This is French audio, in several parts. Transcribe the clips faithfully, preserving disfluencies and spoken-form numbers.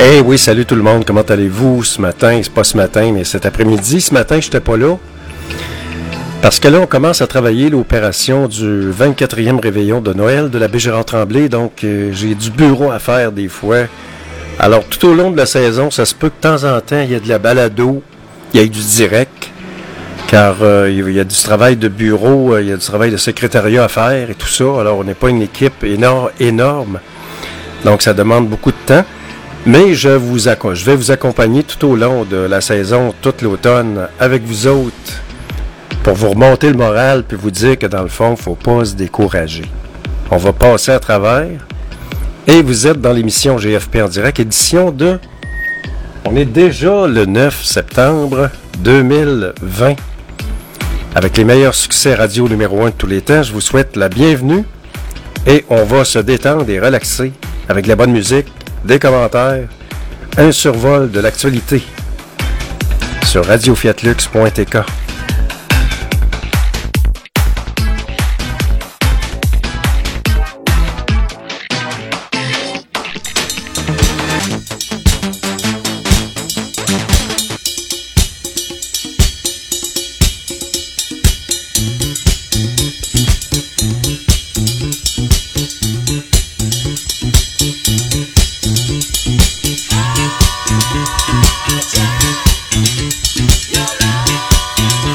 Eh oui, salut tout le monde, comment allez-vous ce matin? C'est pas ce matin, mais cet après-midi. Ce matin, je n'étais pas là. Parce que là, on commence à travailler l'opération du vingt-quatrième réveillon de Noël de l'abbé Gérard-Tremblay. Donc, euh, j'ai du bureau à faire des fois. Alors, tout au long de la saison, ça se peut que de temps en temps, il y ait de la balado, il y ait du direct. Car euh, il y a du travail de bureau, il y a du travail de secrétariat à faire et tout ça. Alors, on n'est pas une équipe énorme, énorme. Donc, ça demande beaucoup de temps. Mais je vous acco- je vais vous accompagner tout au long de la saison, toute l'automne, avec vous autres, pour vous remonter le moral puis vous dire que dans le fond, il ne faut pas se décourager. On va passer à travers. Et vous êtes dans l'émission G F P en direct, édition de... On est déjà le neuf septembre deux mille vingt. Avec les meilleurs succès radio numéro un de tous les temps, je vous souhaite la bienvenue. Et on va se détendre et relaxer avec de la bonne musique, des commentaires, un survol de l'actualité sur radio fiat lux point t k. Your love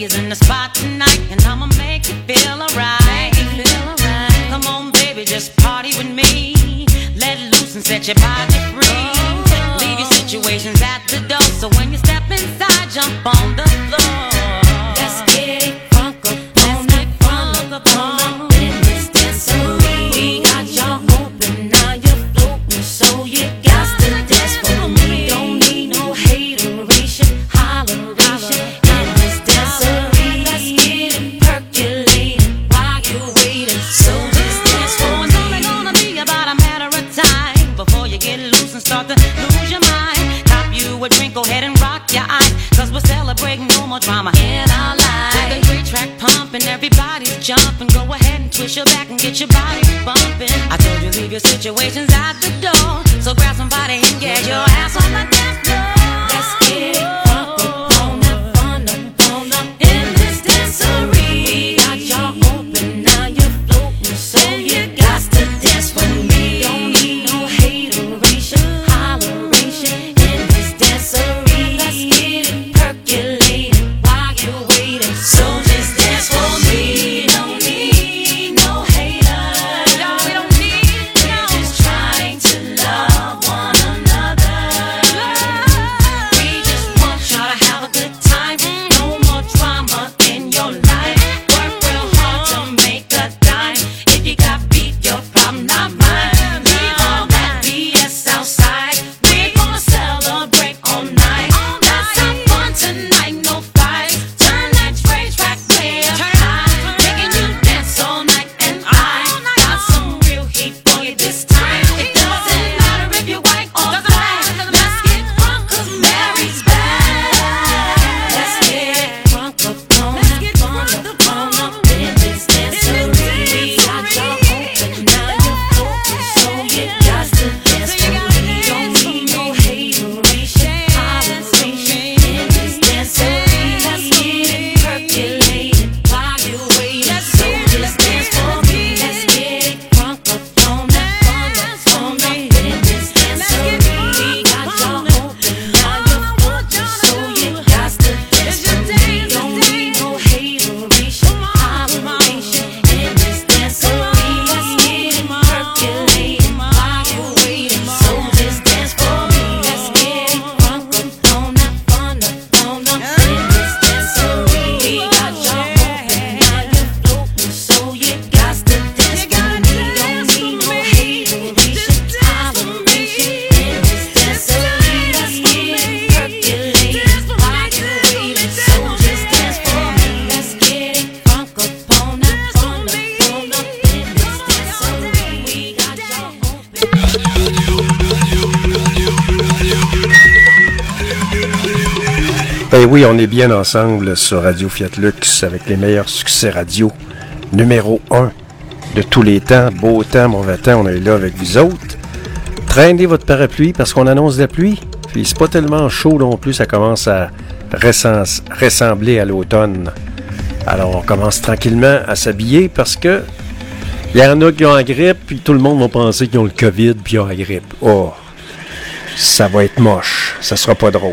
is in the spot tonight, and I'ma make you feel alright. Come on, baby, just party with me. Let loose and set your body free. Leave your situations at the door, so when you step inside, jump on the floor. Let's get it funk up, let's get funk up, funk up in this dancery. We got y'all open, now you're floating, so you got to dance for me. Don't need no hateration, holleration in this dancery. Let's get it percolating while you're waiting, so just dance for me. It's only gonna be about a matter of time before you get loose and start to lose your mind. Cop you a drink, go ahead and rock your eyes, cause we're celebrating no more drama in our lives. With the great track pumping, everybody's jumping. Go ahead and twist your back and get your body bumping. I told you leave your situations at the door, so grab somebody and get your ass on the dance floor. Let's get it funk up, on up, fun up, on up in this dancery. We got y'all open, now you're floating, so you got to dance for me. Don't need no hateration, holleration in this dancery. Let's get it percolating while you're waiting, so just dance for me. Don't need no haters, no, we don't need no. We're just trying to love one another. We just want y'all to have a good time. No more drama in your life. Work real hard to make a dime. If you got beef, your problem, not mine. Leave all that B S outside. We're gonna celebrate all night. Let's have fun tonight, no fights. Turn that train track way up high, making you dance all night. And I got some real heat for you this time. It doesn't matter if you're white or black. Let's get drunk 'cause Mary's back. Let's get drunk up, on up, on up, on up in this dancery. We got y'all open, now you're floating, so you got to dance for me. Don't need no hateration, holleration in this dancery. Let's get it percolating while you're waiting, so just dance for me. Let's get it drunk up, on up, on up, on up in this dancery. We got y'all open, now you're floating, so you got to dance for me. Don't need no hateration, holleration in this dancery. Let's get it percolating while you're waiting, so just dance for me. Let's get it drunk up, on up, on up, on up in this dancery. We got y'all open, now you're floating, so you got to dance for me. Don't need no hateration, holleration in this dancery. Let's get it percolating while you're waiting, so just dance for me. Let's get it drunk up, on up, on up, on up in this dancery. We got y'all open. Ben oui, on est bien ensemble sur Radio Fiat Lux avec les meilleurs succès radio. Numéro un de tous les temps. Beau temps, mauvais temps, on est là avec vous autres. Traînez votre parapluie parce qu'on annonce la pluie. Puis c'est pas tellement chaud non plus, ça commence à ressens- ressembler à l'automne. Alors on commence tranquillement à s'habiller parce que il y en a qui ont la grippe, puis tout le monde va penser qu'ils ont le COVID, puis ils ont la grippe. Oh, ça va être moche, ça sera pas drôle.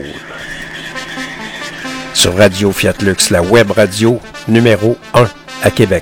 Sur Radio Fiat Lux, la web radio numéro un à Québec.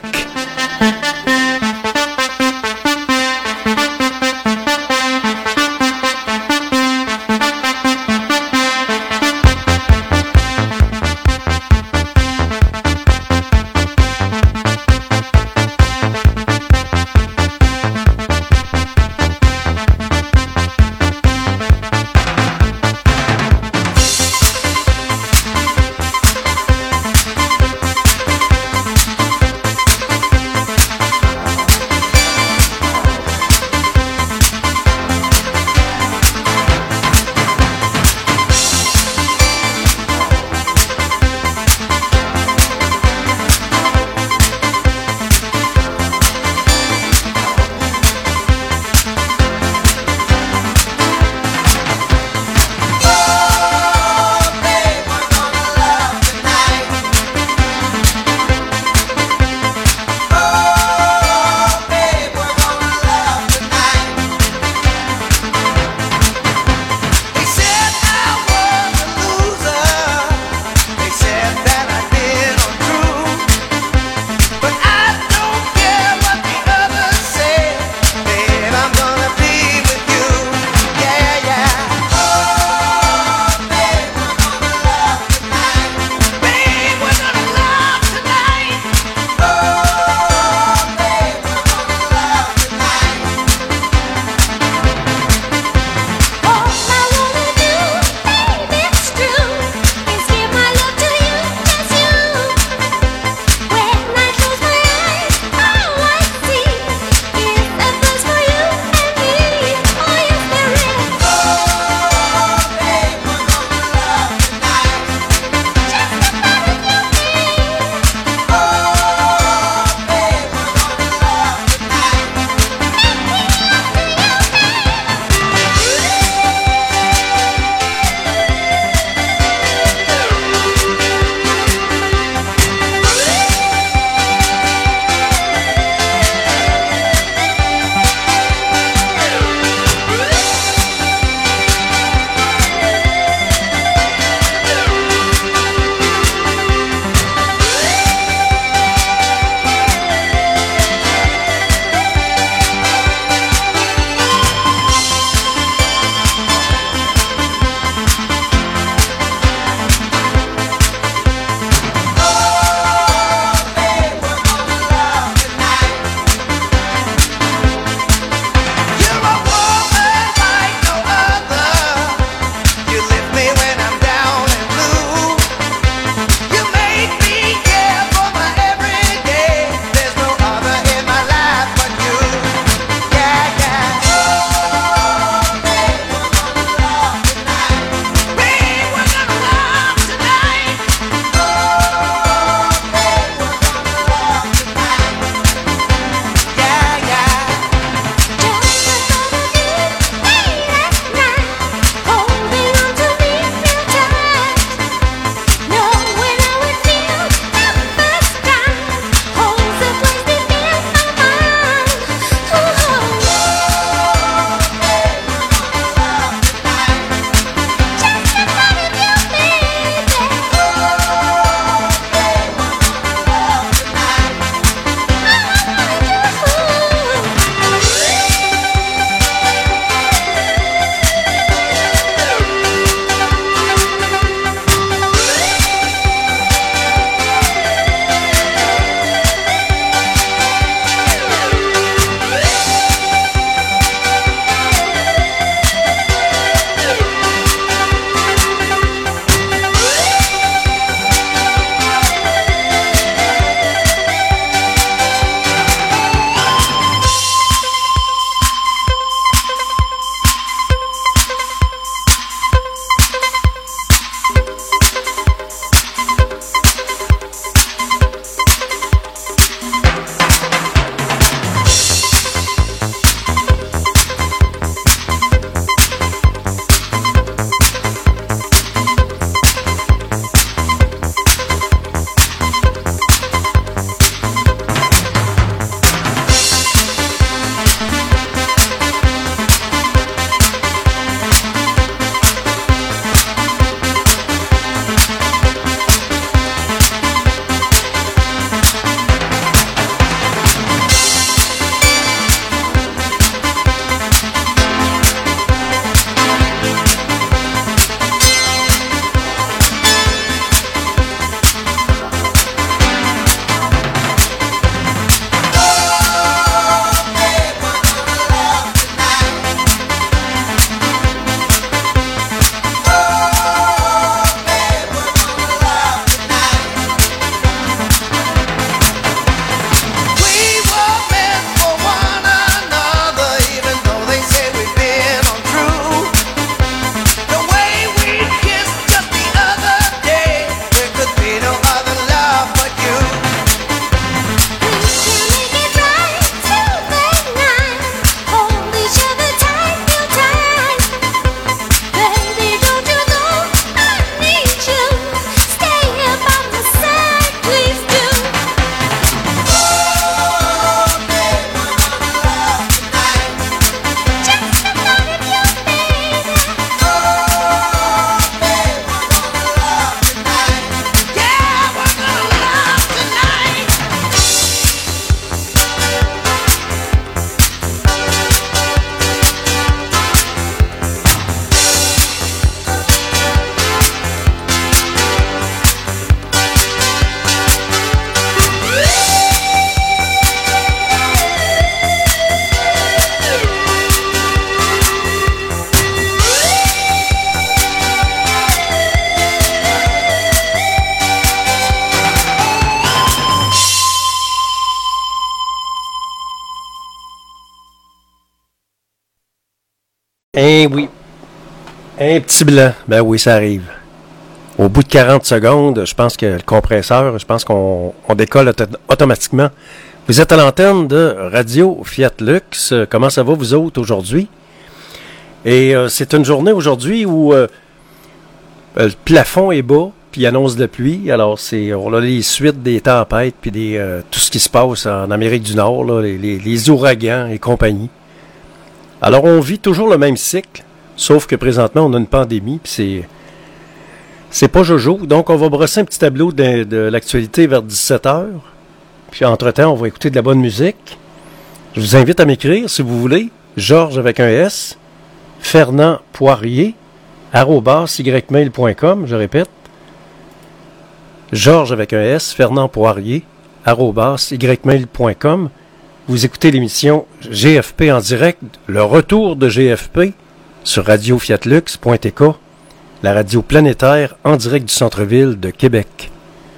Ben oui. Un petit blanc. Ben oui, ça arrive. Au bout de quarante secondes, je pense que le compresseur, je pense qu'on on décolle auto- automatiquement. Vous êtes à l'antenne de Radio Fiat Lux. Comment ça va, vous autres, aujourd'hui? Et euh, c'est une journée aujourd'hui où euh, le plafond est bas, puis il annonce de la pluie. Alors, c'est, on a les suites des tempêtes, puis des, euh, tout ce qui se passe en Amérique du Nord, là, les, les, les ouragans et compagnie. Alors, on vit toujours le même cycle, sauf que présentement, on a une pandémie, puis c'est... C'est pas Jojo, donc on va brosser un petit tableau de, de l'actualité vers dix-sept heures. Puis entre-temps, on va écouter de la bonne musique. Je vous invite à m'écrire, si vous voulez, Georges avec un S, Fernand Poirier, arobase ymail point com, je répète. Georges avec un S, Fernand Poirier, arobase ymail point com. Vous écoutez l'émission G F P en direct, le retour de G F P sur radio fiat lux point t k. La radio planétaire en direct du centre-ville de Québec.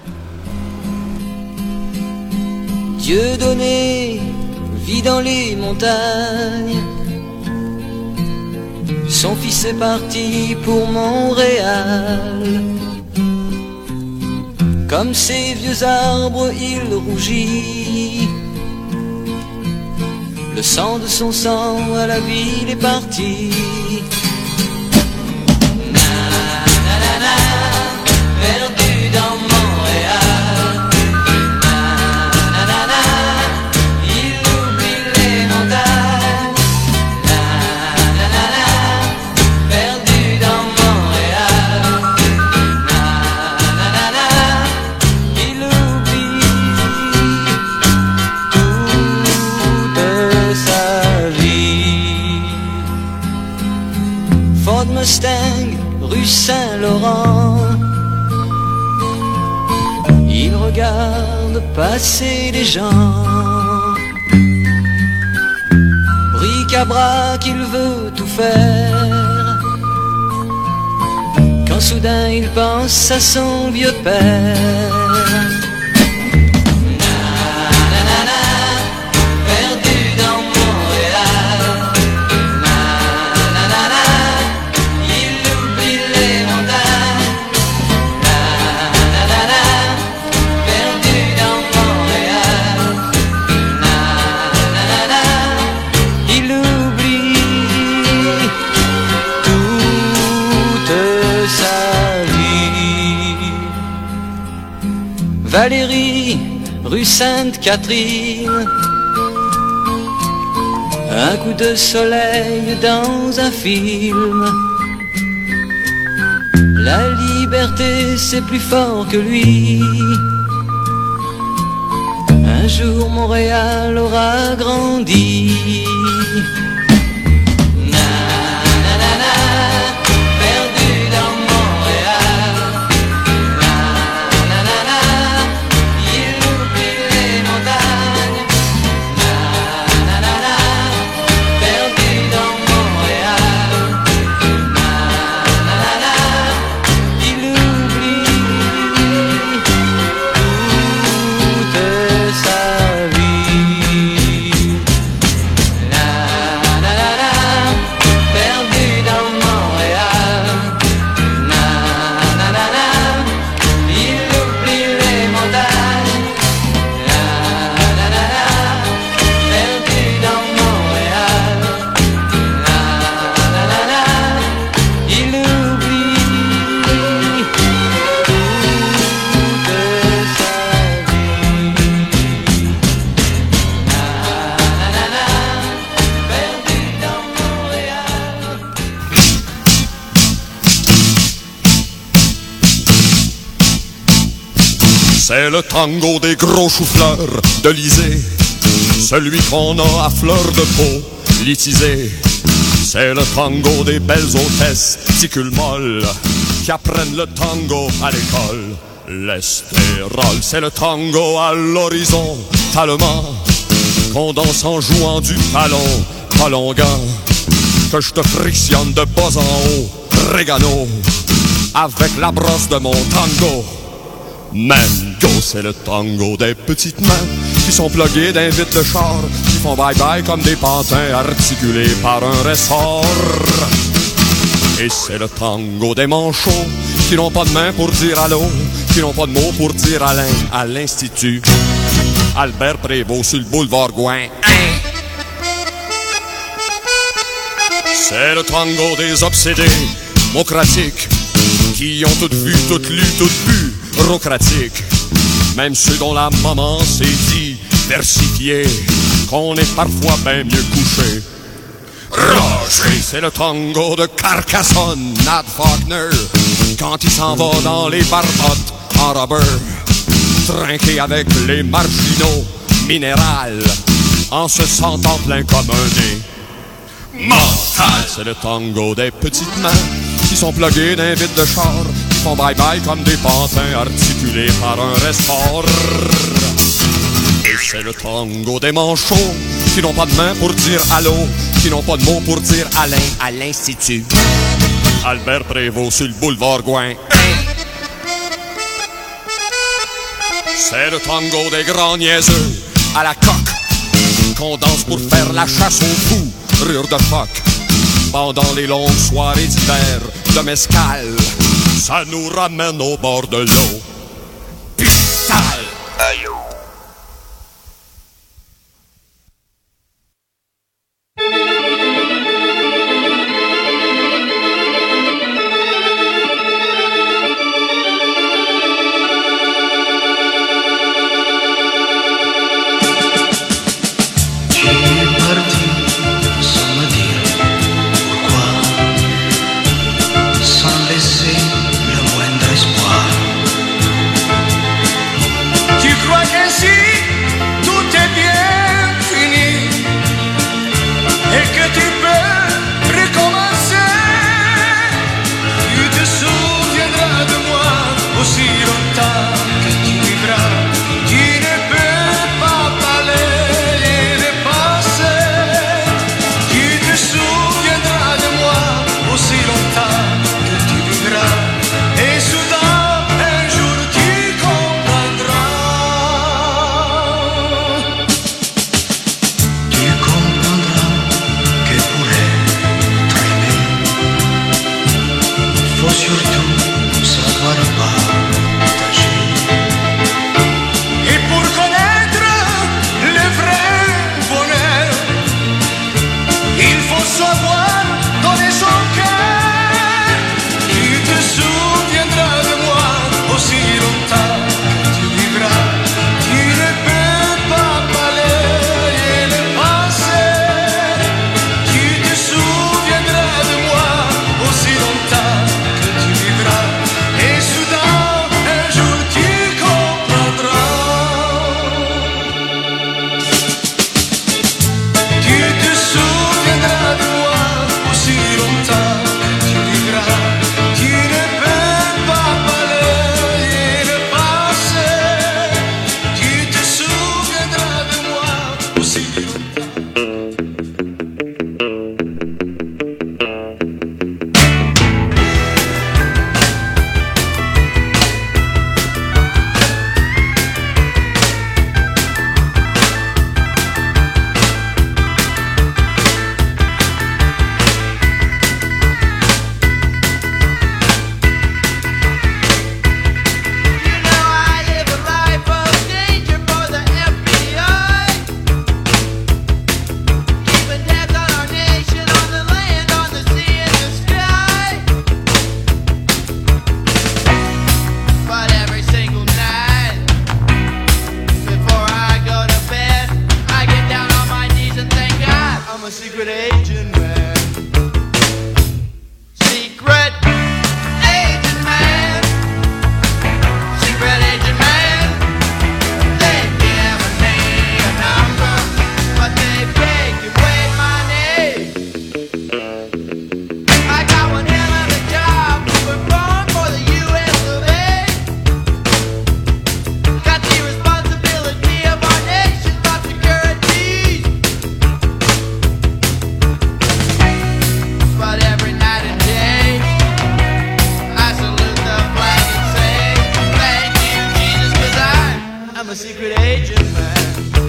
Dieu donné, vit dans les montagnes. Son fils est parti pour Montréal. Comme ces vieux arbres, il rougit. Le sang de son sang à la ville est parti. Perdu dans Montréal, na, na, na, na, il oublie les montagnes, na, na, na, na, perdu dans Montréal, na, na, na, na, il oublie toute sa vie. Ford Mustang, rue Saint-Laurent, il regarde passer les gens. Bric-à-brac, il veut tout faire, quand soudain il pense à son vieux père. Valérie, rue Sainte-Catherine, un coup de soleil dans un film. La liberté c'est plus fort que lui. Un jour Montréal aura grandi. C'est le tango des gros choux-fleurs de l'Isée, celui qu'on a à fleur de peau litisé. C'est le tango des belles hôtesses ticules molles qui apprennent le tango à l'école. L'estérol, c'est le tango à l'horizon talement qu'on danse en jouant du talon talongan. Que je te frictionne de bas en haut, régano, avec la brosse de mon tango. Mango, c'est le tango des petites mains qui sont plugués d'un vide de char, qui font bye-bye comme des pantins articulés par un ressort. Et c'est le tango des manchots qui n'ont pas de main pour dire allô, qui n'ont pas de mots pour dire Alain à l'Institut Albert Prévost sur le boulevard Gouin. C'est le tango des obsédés, mocratiques, qui ont tout vu, tout lu, tout bu, bureaucratiques. Même ceux dont la maman s'est dit, versifié, qu'on est parfois bien mieux couché. Roger, c'est le tango de Carcassonne, Nat Faulkner, quand il s'en va dans les barbottes en rubber, trinqué avec les marginaux, minéral, en se sentant plein comme un nez. Mental, c'est le tango des petites mains qui sont pluguées d'un vide de char, qui font bye-bye comme des pantins articulés par un ressort. Et c'est le tango des manchots qui n'ont pas de main pour dire allô, qui n'ont pas de mots pour dire Alain à l'Institut Albert Prévost sur le boulevard Gouin. C'est le tango des grands niaiseux à la coque qu'on danse pour faire la chasse aux fous, rire de phoque pendant les longues soirées d'hiver de mescal. Ça nous ramène au bord de l'eau. Pistal. Aïe. I'm a secret agent, man.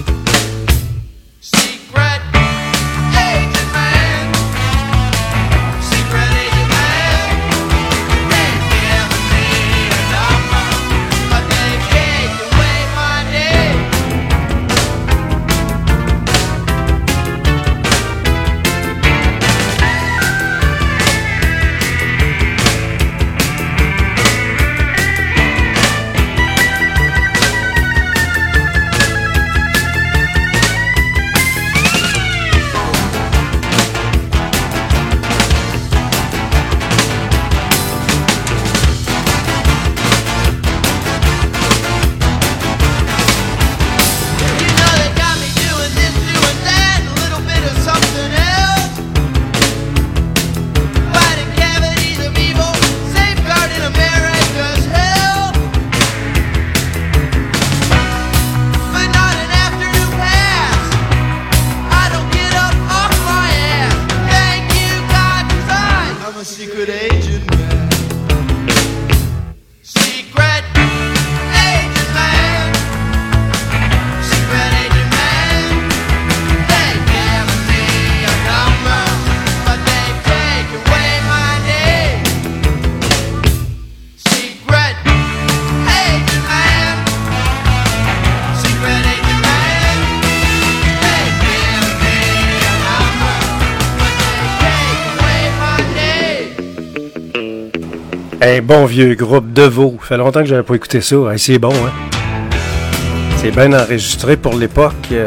Un bon vieux groupe Devo. Ça fait longtemps que j'avais pas écouté ça. Hey, c'est bon, hein? C'est bien enregistré pour l'époque. Euh...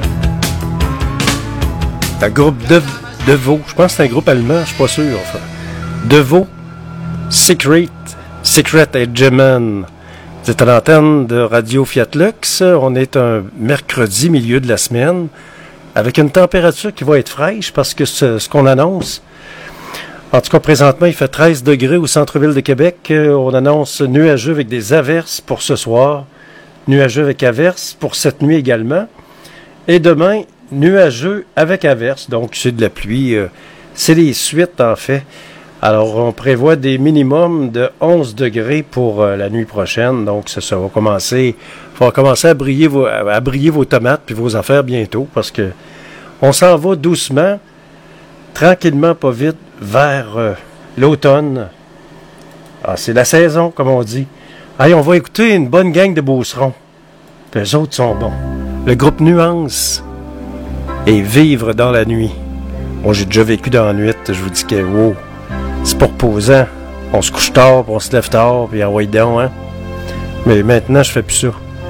Un groupe de... Devo. Je pense que c'est un groupe allemand, je suis pas sûr. Enfin. Devo. Secret. Secret Hegemon. Vous êtes à l'antenne de Radio Fiat Lux. On est un mercredi, milieu de la semaine, avec une température qui va être fraîche parce que ce, ce qu'on annonce... En tout cas, présentement, il fait treize degrés au centre-ville de Québec. Euh, on annonce nuageux avec des averses pour ce soir. Nuageux avec averses pour cette nuit également. Et demain, nuageux avec averses. Donc, c'est de la pluie. Euh, c'est les suites, en fait. Alors, on prévoit des minimums de onze degrés pour euh, la nuit prochaine. Donc, ça, ça va commencer... Il va commencer à briller, vos, à briller vos tomates puis vos affaires bientôt parce que on s'en va doucement, tranquillement, pas vite, vers euh, l'automne. Ah, c'est la saison, comme on dit. Allez, on va écouter une bonne gang de beaucerons. Puis eux autres sont bons. Le groupe Nuance et Vivre dans la nuit. Moi, j'ai déjà vécu dans la nuit. Je vous dis que, wow, c'est pas reposant. On se couche tard, puis on se lève tard, puis envoie donc, hein. Mais maintenant, je fais plus ça.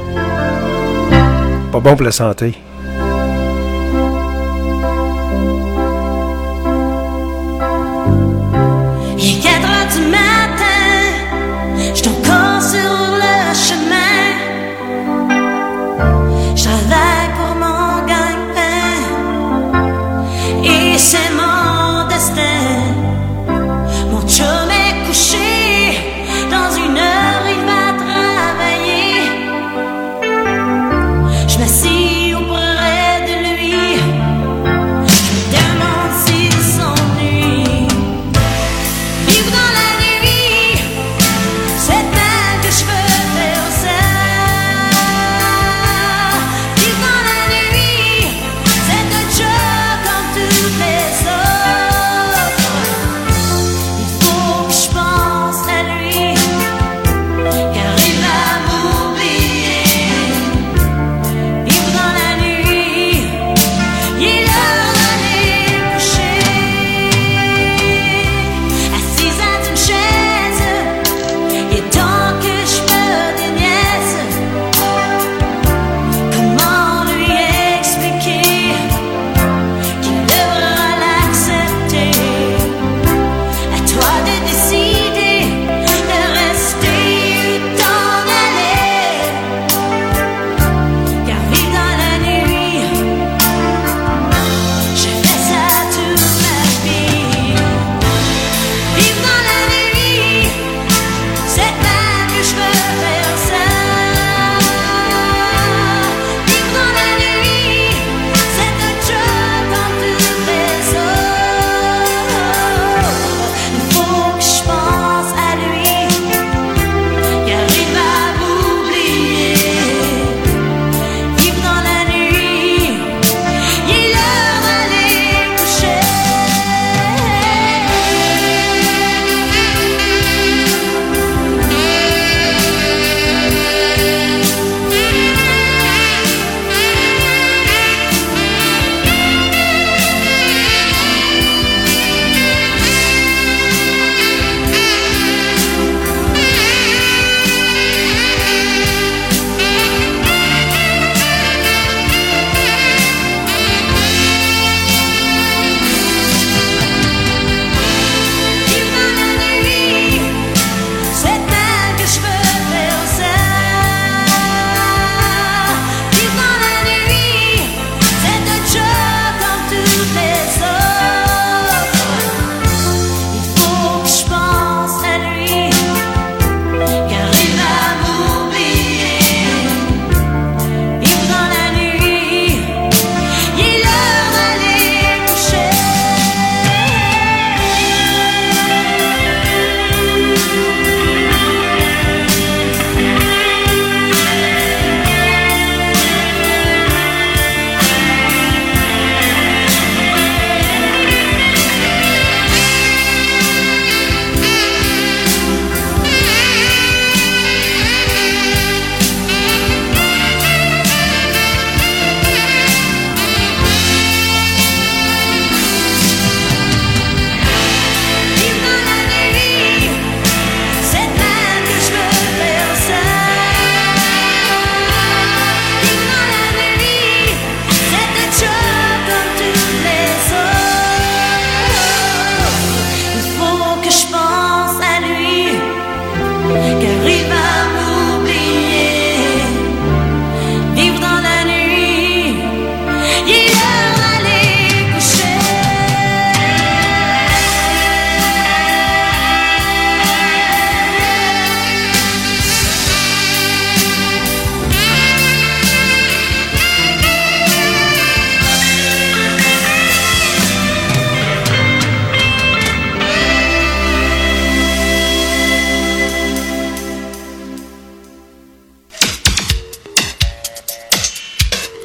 Pas bon pour la santé. Vivre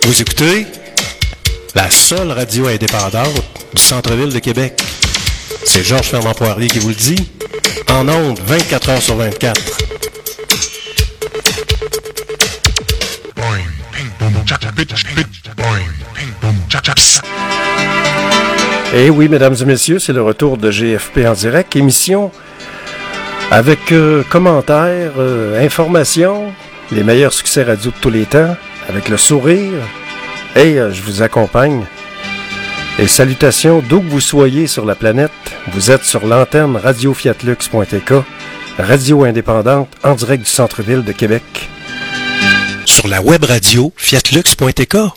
Vous écoutez la seule radio indépendante du centre-ville de Québec. C'est Georges Fernand Poirier qui vous le dit. En ondes, vingt-quatre heures sur vingt-quatre. Et oui, mesdames et messieurs, c'est le retour de G F P en direct. Émission avec euh, commentaires, euh, informations, les meilleurs succès radio de tous les temps, avec le sourire. Et euh, je vous accompagne. Et salutations d'où que vous soyez sur la planète. Vous êtes sur l'antenne radio fiat lux point t k, radio indépendante en direct du centre-ville de Québec. Sur la web radio fiat lux point t k.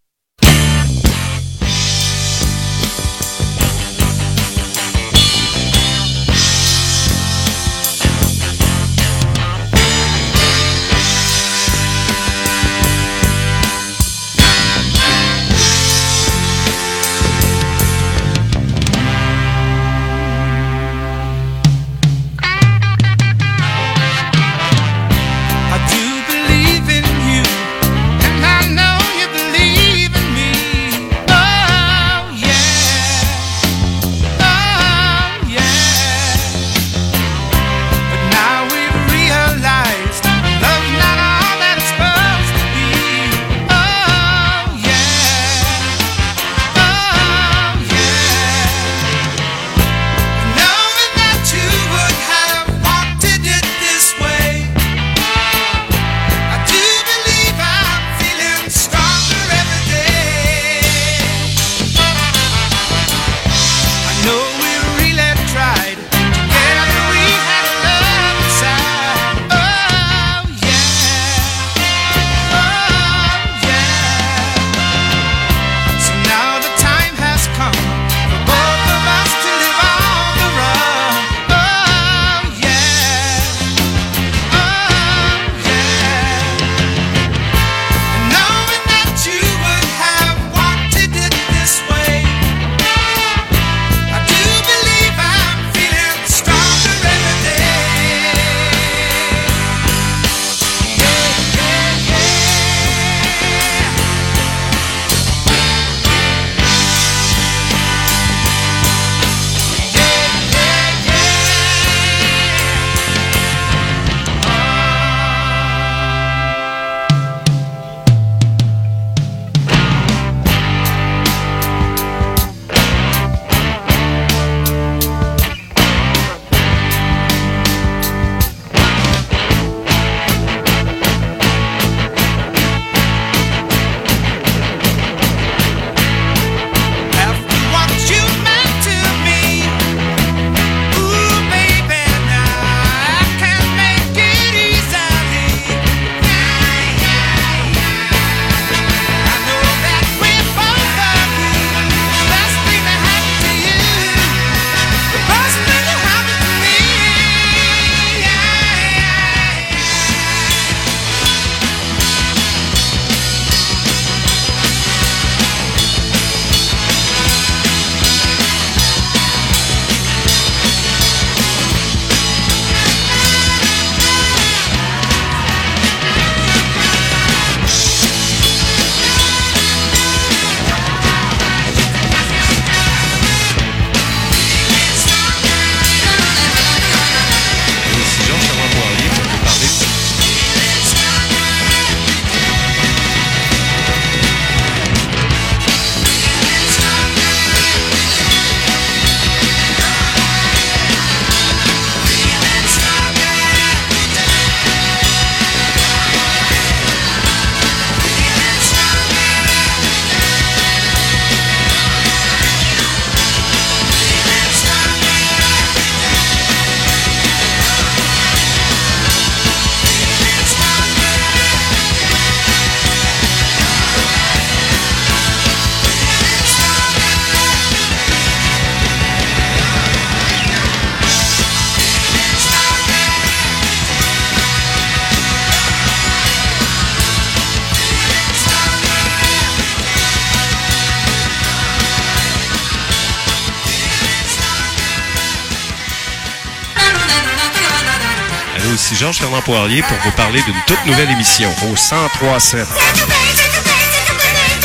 Ici Georges Fernand Poirier pour vous parler d'une toute nouvelle émission au cent trois sept.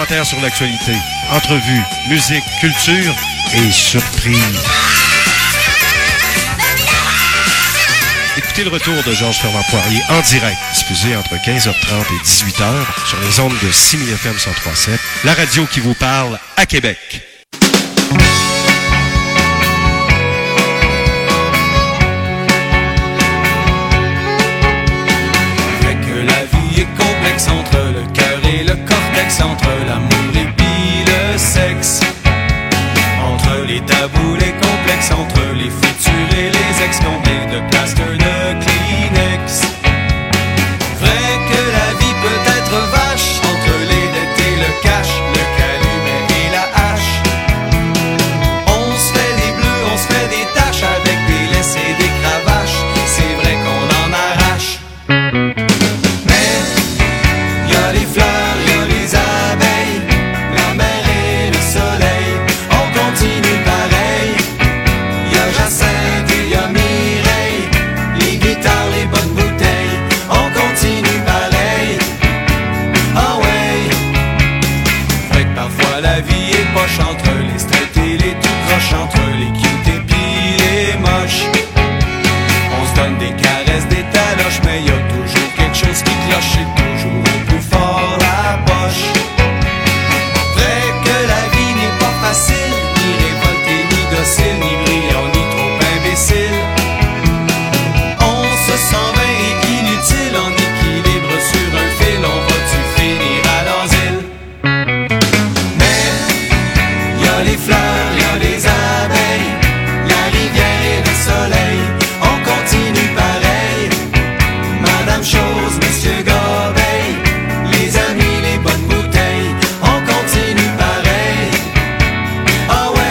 commentaires sur l'actualité, entrevues, musique, culture et surprises. Écoutez le retour de Georges Fernand Poirier en direct, diffusé entre quinze heures trente et dix-huit heures sur les ondes de six mille F M cent trois virgule sept, la radio qui vous parle à Québec. Fait que la vie est complexe entre le cœur et le cortex, entre l'amour et puis le sexe, entre les tabous, les complexes, entre les futurs et les ex, combien de plaster de Kleenex. Vrai que la vie peut être vache, entre les dettes et le cash, le calumet et la hache. On se fait des bleus, on se fait des taches, avec des laisses et des cravaches, c'est vrai qu'on en arrache. Mais y a les fleurs, y a les abeilles, la mer et le soleil, on continue pareil. Y a Jacinthe et y a Mireille, les guitares, les bonnes bouteilles, on continue pareil. Ah ouais. Fait que parfois la vie est poche, entre les straight et les tout croches, entre les cute et puis les moches. On se donne des caresses, des taloches, mais y a toujours quelque chose qui cloche, c'est toujours un peu fort la poche. Vrai que la vie n'est pas facile, ni révoltée, ni docile, ni brillant, ni trop imbécile. On se sent vain et inutile, en équilibre sur un fil, on va-tu finir à l'asile? Mais y a les fleurs, y a les abeilles, la rivière et le soleil, on continue pareil. Madame Chose, Monsieur Gobeil, les amis, les bonnes bouteilles, on continue pareil. Ah ouais.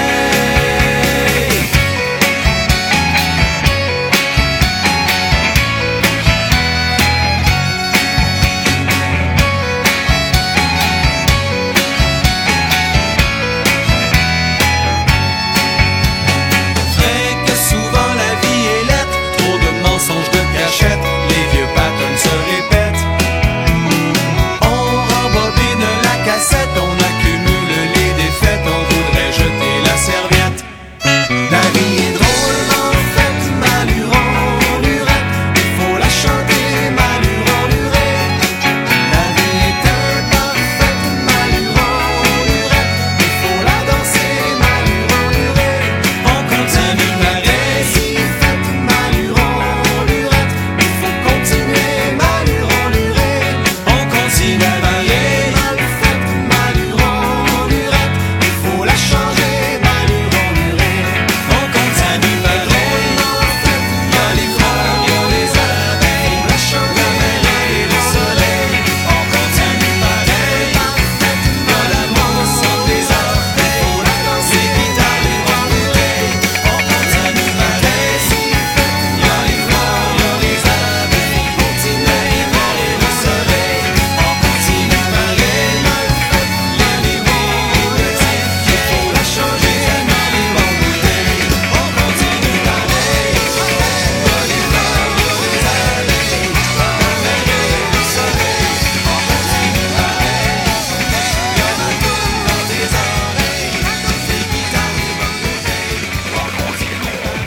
Vrai que souvent la vie est lettre, trop de mensonges, de cachettes, les vieux patterns se répètent. On rembobine la cassette, on accumule les défaites, on voudrait jeter la serviette. La vie est drôlement faite, maluron, lurette, il faut la chanter, maluron, lurette. La vie est imparfaite, maluron, lurette, il faut la danser, maluron, lurette. On continue pareil, si faite, maluron, lurette, il faut continuer, maluron, lurette. On continue pareil, mal faite, maluron, lurette, il faut la changer, maluron, lurette. On continue pareil, mal faite, y'a les fleurs, y'a les abeilles, la changer, la mer et le soleil. On continue pareil, mal faite, y'a l'amour sans les orteils, faut la danser, les guitares, les bonnes bouteilles. On continue pareil, si faite, y'a les fleurs, y'a les abeilles, continuer, la mer et le soleil. On continue pareil, mal faite, y'a les mots petits, il faut la changer, la mer et les bonnes bouteilles. On continue pareil, y'a les fleurs, y'a les abeilles, la mer et le soleil. On continue pareil, y'a l'amour dans tes oreilles, les guitares, les bonnes bouteilles. On continue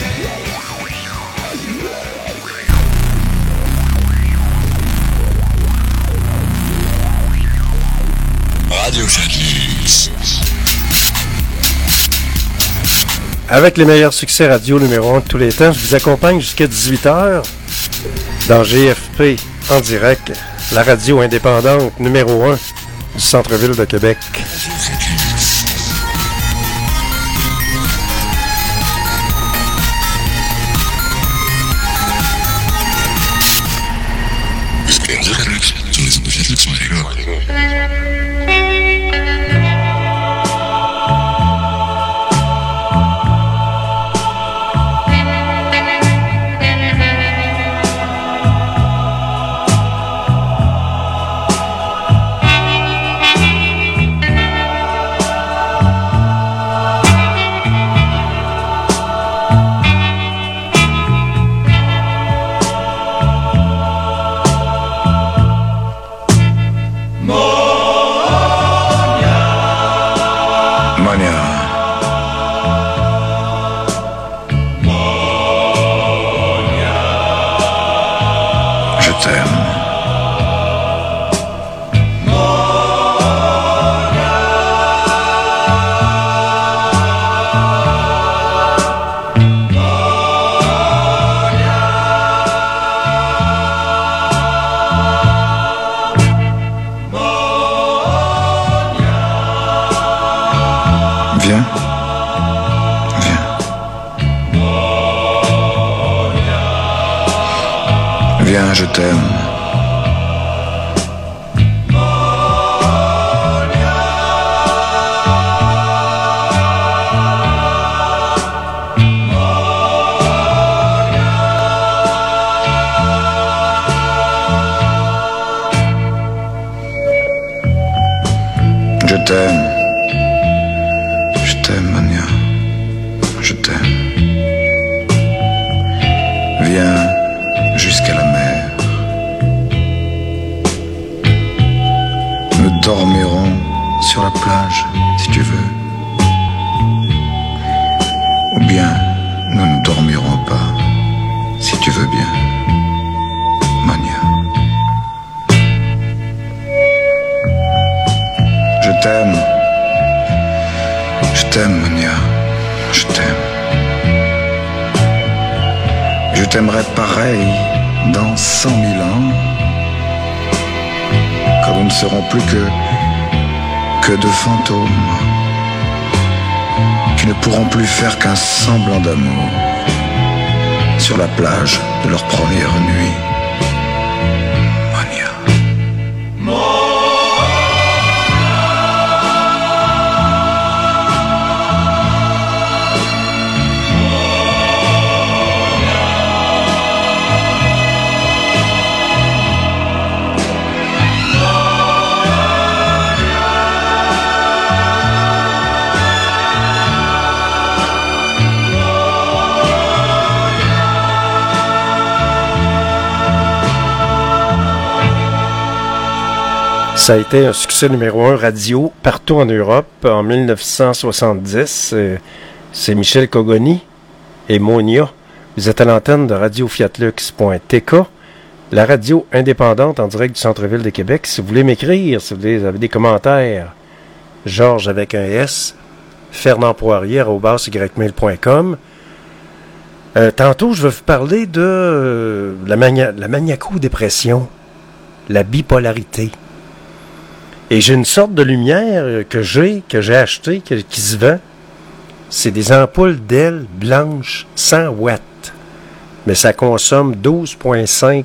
Radio Fenix. Avec les meilleurs succès radio numéro un de tous les temps, je vous accompagne jusqu'à dix-huit heures dans G F P en direct, la radio indépendante numéro un du centre-ville de Québec. Sur les ondes de Fenix, je t'aime. Je t'aime. Je t'aime, Mania. Je t'aime. Viens jusqu'à la mer. Nous dormirons sur la plage, si tu veux. Ou bien nous ne dormirons pas, si tu veux bien. Mania. Je t'aime. Je t'aime, Mania. Je t'aime. Je t'aimerai pareil dans cent mille ans, quand nous ne serons plus que, que de fantômes, qui ne pourront plus faire qu'un semblant d'amour sur la plage de leur première nuit. Mania. Ça a été un succès numéro un radio partout en Europe en dix-neuf cent soixante-dix. C'est Michel Cogoni et Monia. Vous êtes à l'antenne de radio fiat lux point t k, la radio indépendante en direct du centre-ville de Québec. Si vous voulez m'écrire, si vous avez des commentaires, Georges avec un S, Fernand Poirier, arobase y mail point com. Euh, tantôt, je vais vous parler de euh, la, mania- la maniaco-dépression, la bipolarité. Et j'ai une sorte de lumière que j'ai, que j'ai achetée, que, qui se vend. C'est des ampoules d'E L blanches cent watts. Mais ça consomme douze virgule cinq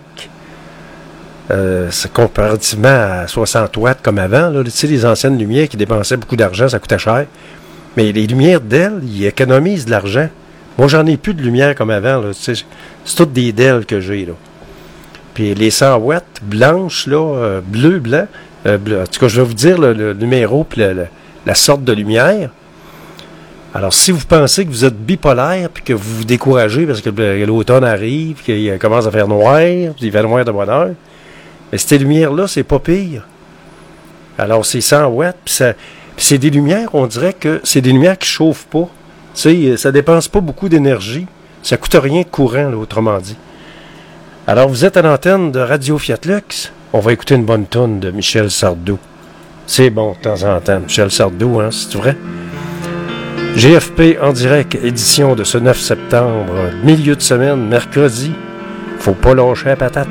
euh, c'est comparativement à soixante watts comme avant. Là. Tu sais, les anciennes lumières qui dépensaient beaucoup d'argent, ça coûtait cher. Mais les lumières d'E L, ils économisent de l'argent. Moi, j'en ai plus de lumière comme avant. Là. Tu sais, c'est toutes des D E L que j'ai. Là. Puis les cent watts blanches, là, euh, bleu, blanc, Euh, en tout cas, je vais vous dire le, le numéro et le, le, la sorte de lumière. Alors, si vous pensez que vous êtes bipolaire puis que vous vous découragez parce que l'automne arrive, qu'il commence à faire noir, puis il fait noir de bonne heure, mais ces lumières-là, c'est pas pire. Alors, c'est cent watts, puis ça, puis c'est des lumières, on dirait que c'est des lumières qui chauffent pas. Tu sais, ça dépense pas beaucoup d'énergie. Ça coûte rien de courant, là, autrement dit. Alors, vous êtes à l'antenne de Radio Fiat Lux. On va écouter une bonne toune de Michel Sardou. C'est bon, de temps en temps. Michel Sardou, hein, c'est vrai? G F P en direct, édition de ce neuf septembre, milieu de semaine, mercredi. Faut pas lâcher la patate.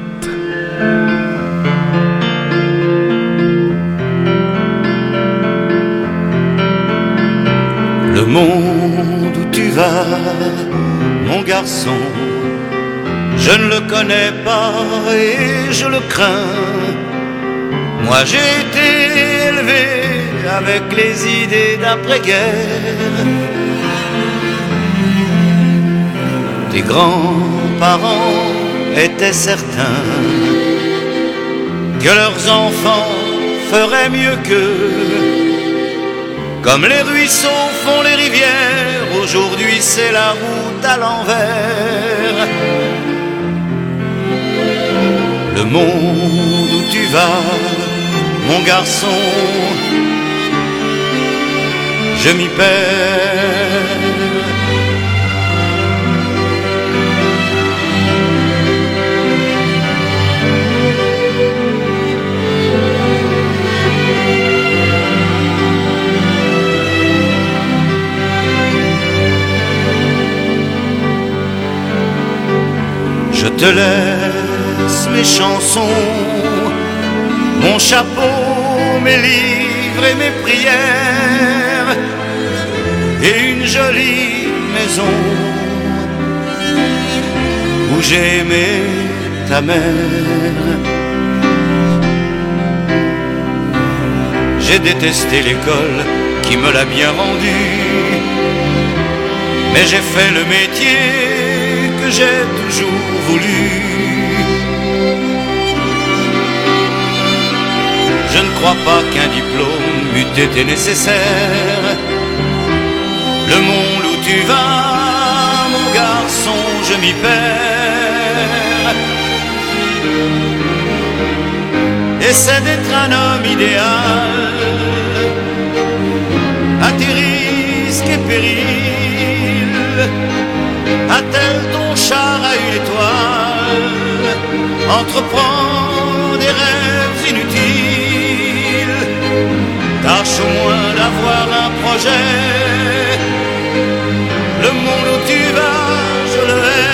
Le monde où tu vas, mon garçon, je ne le connais pas et je le crains. Moi j'ai été élevé avec les idées d'après-guerre. Tes grands-parents étaient certains que leurs enfants feraient mieux qu'eux. Comme les ruisseaux font les rivières, aujourd'hui c'est la route à l'envers. Le monde où tu vas, mon garçon, je m'y perds. Je te laisse mes chansons, mon chapeau, mes livres et mes prières, et une jolie maison où j'ai aimé ta mère. J'ai détesté l'école qui me l'a bien rendu, mais j'ai fait le métier que j'ai toujours voulu. Je ne crois pas qu'un diplôme eût été nécessaire. Le monde où tu vas, mon garçon, je m'y perds. Essaie d'être un homme idéal, à tes risques et périls. Attelle ton char à une étoile, entreprends des rêves inutiles. Tâche au moins d'avoir un projet. Le monde où tu vas, je le hais.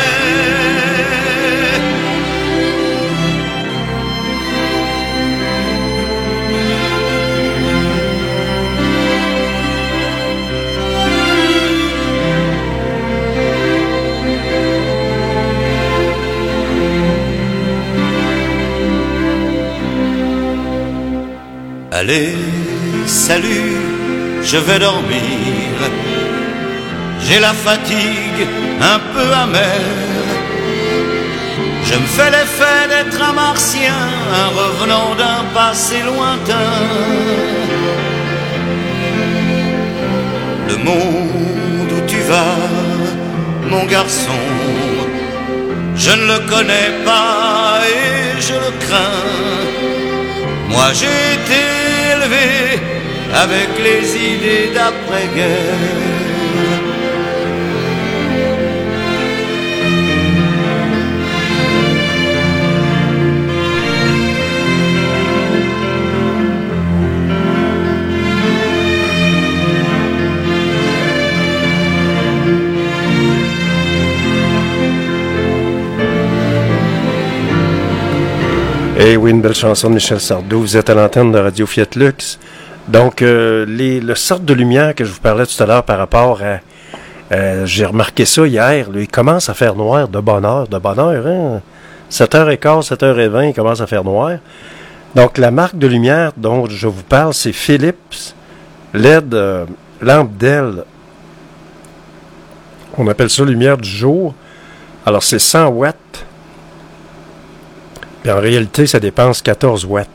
Allez, salut, je vais dormir. J'ai la fatigue un peu amère. Je me fais l'effet d'être un martien, un revenant d'un passé lointain. Le monde où tu vas, mon garçon, je ne le connais pas et je le crains. Moi j'ai été élevé avec les idées d'après-guerre. Eh oui, une belle chanson de Michel Sardou. Vous êtes à l'antenne de Radio Fiat Lux. Donc, euh, les, le sorte de lumière que je vous parlais tout à l'heure par rapport à... Euh, j'ai remarqué ça hier. Là, il commence à faire noir de bonne heure. De bonne heure, hein? sept heures quinze, sept heures vingt, il commence à faire noir. Donc, la marque de lumière dont je vous parle, c'est Philips L E D euh, lampe D E L. On appelle ça lumière du jour. Alors, c'est cent watts. Puis en réalité, ça dépense quatorze watts.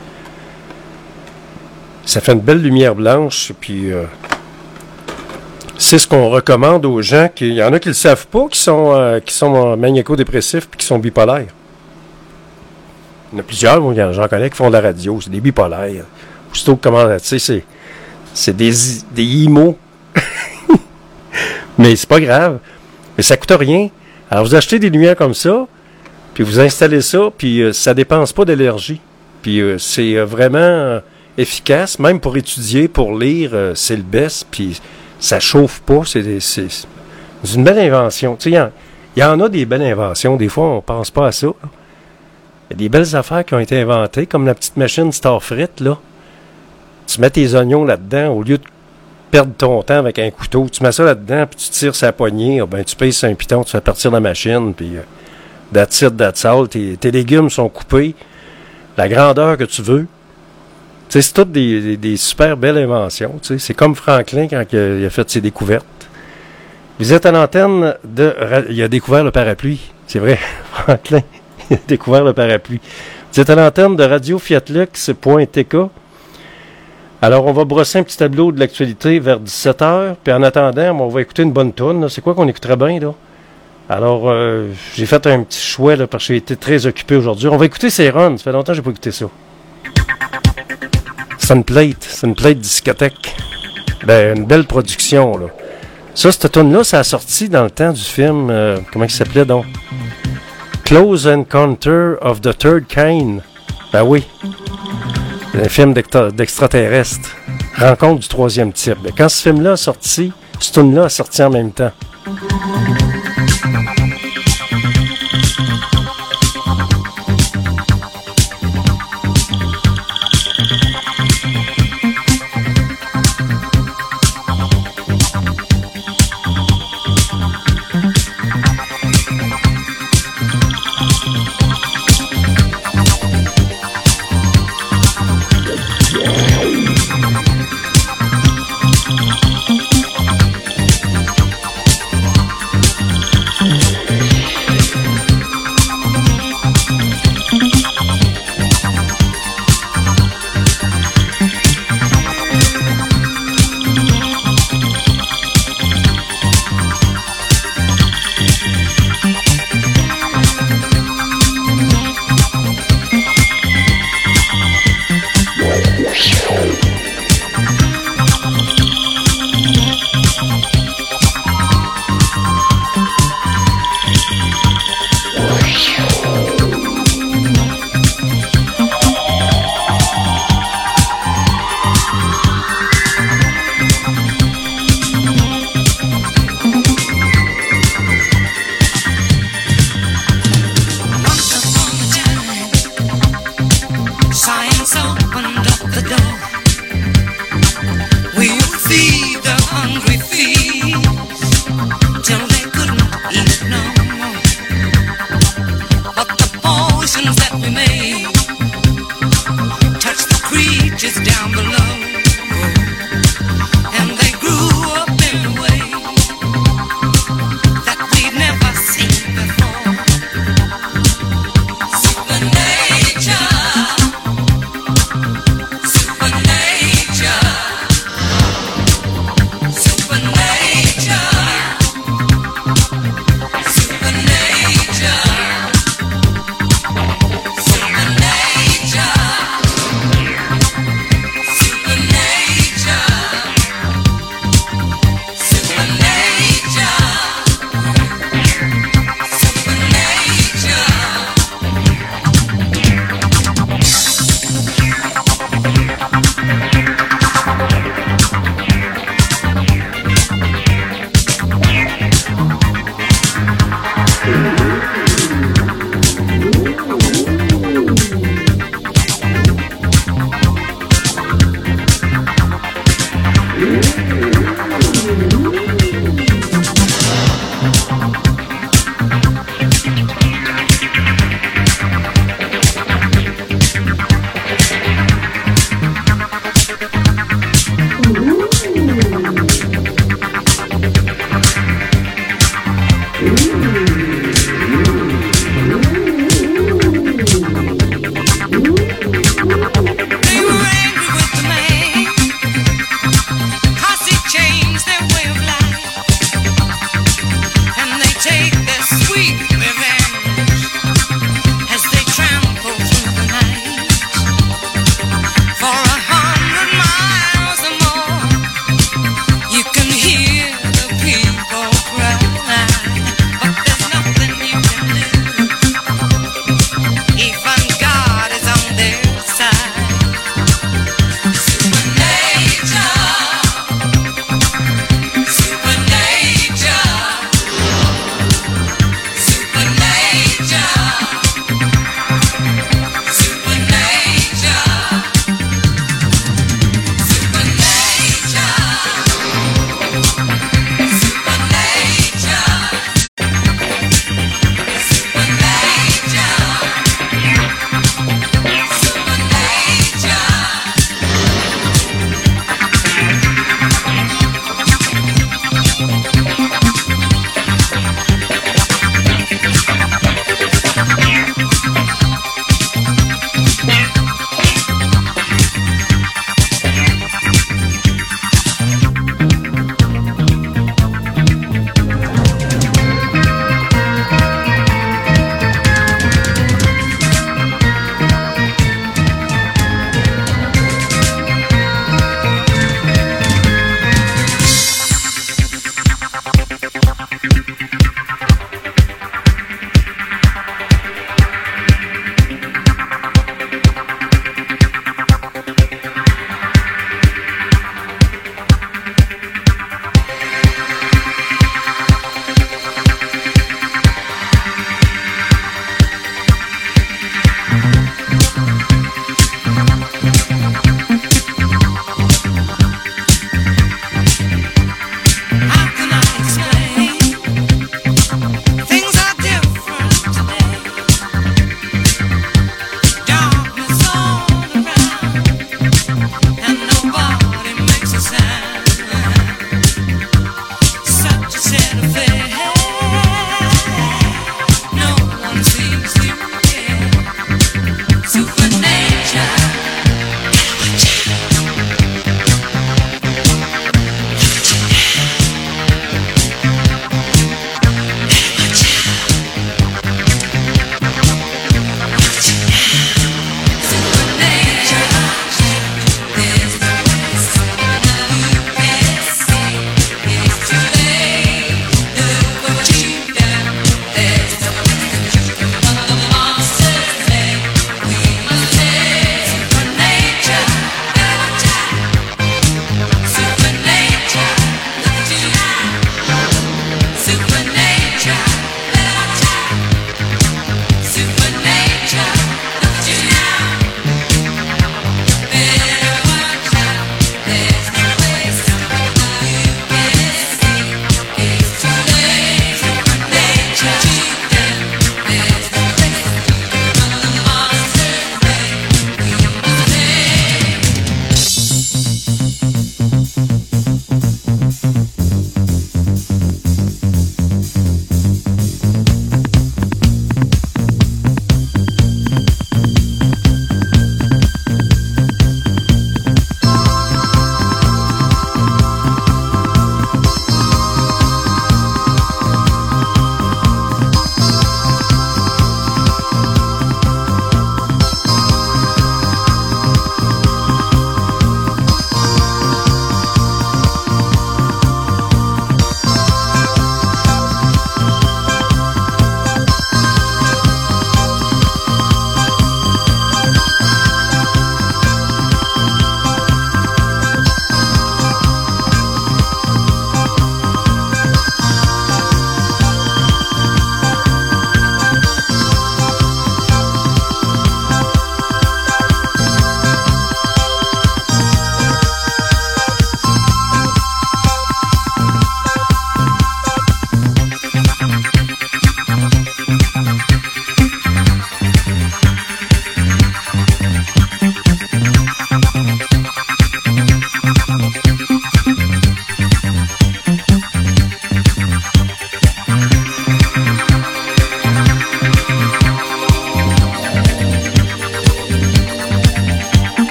Ça fait une belle lumière blanche, puis euh, c'est ce qu'on recommande aux gens. Qui, il y en a qui ne le savent pas, qui sont, euh, qui sont maniaco-dépressifs puis qui sont bipolaires. Il y en a plusieurs, moi, j'en connais qui font de la radio, c'est des bipolaires. Aussitôt que comment, tu sais, c'est, c'est des, des imos. Mais c'est pas grave. Mais ça coûte rien. Alors, vous achetez des lumières comme ça, puis vous installez ça, puis euh, ça dépense pas d'énergie. Puis euh, c'est euh, vraiment euh, efficace, même pour étudier, pour lire, euh, c'est le best, puis ça chauffe pas. C'est, c'est, c'est une belle invention. Tu sais, il y, y en a des belles inventions. Des fois, on pense pas à ça. Il y a des belles affaires qui ont été inventées, comme la petite machine Starfrit, là. Tu mets tes oignons là-dedans, au lieu de perdre ton temps avec un couteau, tu mets ça là-dedans, puis tu tires sa poignée, ben, tu pèses sur un piton, tu fais partir la machine, puis... Euh, That's it, that's all. Tes, tes légumes sont coupés. La grandeur que tu veux. Tu sais, c'est toutes des, des, des super belles inventions. Tu sais, c'est comme Franklin quand il a fait ses découvertes. Vous êtes à l'antenne de... Il a découvert le parapluie. C'est vrai, Franklin. Il a découvert le parapluie. Vous êtes à l'antenne de radio fiat lux point t k. Alors, on va brosser un petit tableau de l'actualité vers dix-sept heures. Puis en attendant, on va écouter une bonne toune. Là. C'est quoi qu'on écouterait bien, là? Alors, euh, j'ai fait un petit choix là, parce que j'ai été très occupé aujourd'hui. On va écouter Céron. Ça fait longtemps que j'ai pas écouté ça. C'est une plate. C'est une plate discothèque. Ben, une belle production, là. Ça, cette tune-là, ça a sorti dans le temps du film... Euh, comment il s'appelait, donc? Close Encounter of the Third Kind. Ben oui. Un film d'extraterrestre. Rencontre du troisième type. Ben, quand ce film-là a sorti, cette tune-là a sorti en même temps.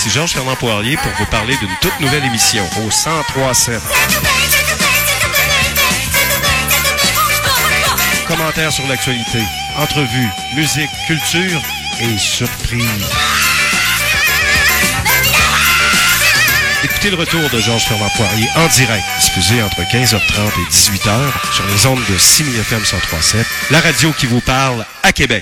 Ici Georges-Fernand Poirier pour vous parler d'une toute nouvelle émission au cent trois sept. Commentaires sur l'actualité, entrevues, musique, culture et surprises. Écoutez le retour de Georges-Fernand Poirier en direct, diffusé entre quinze heures trente et dix-huit heures sur les ondes de Simi F M cent trois sept, la radio qui vous parle à Québec.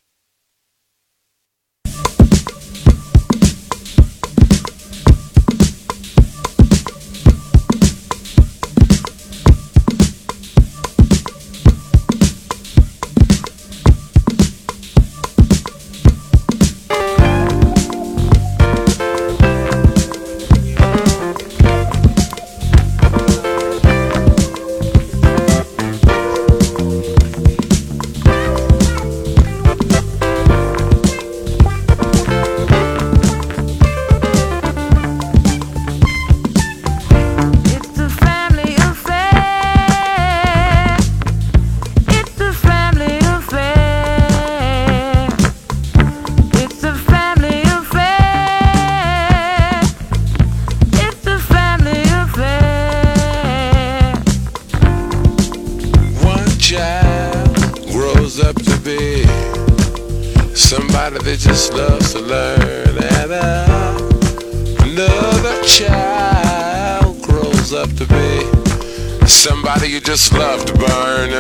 Just love to burn.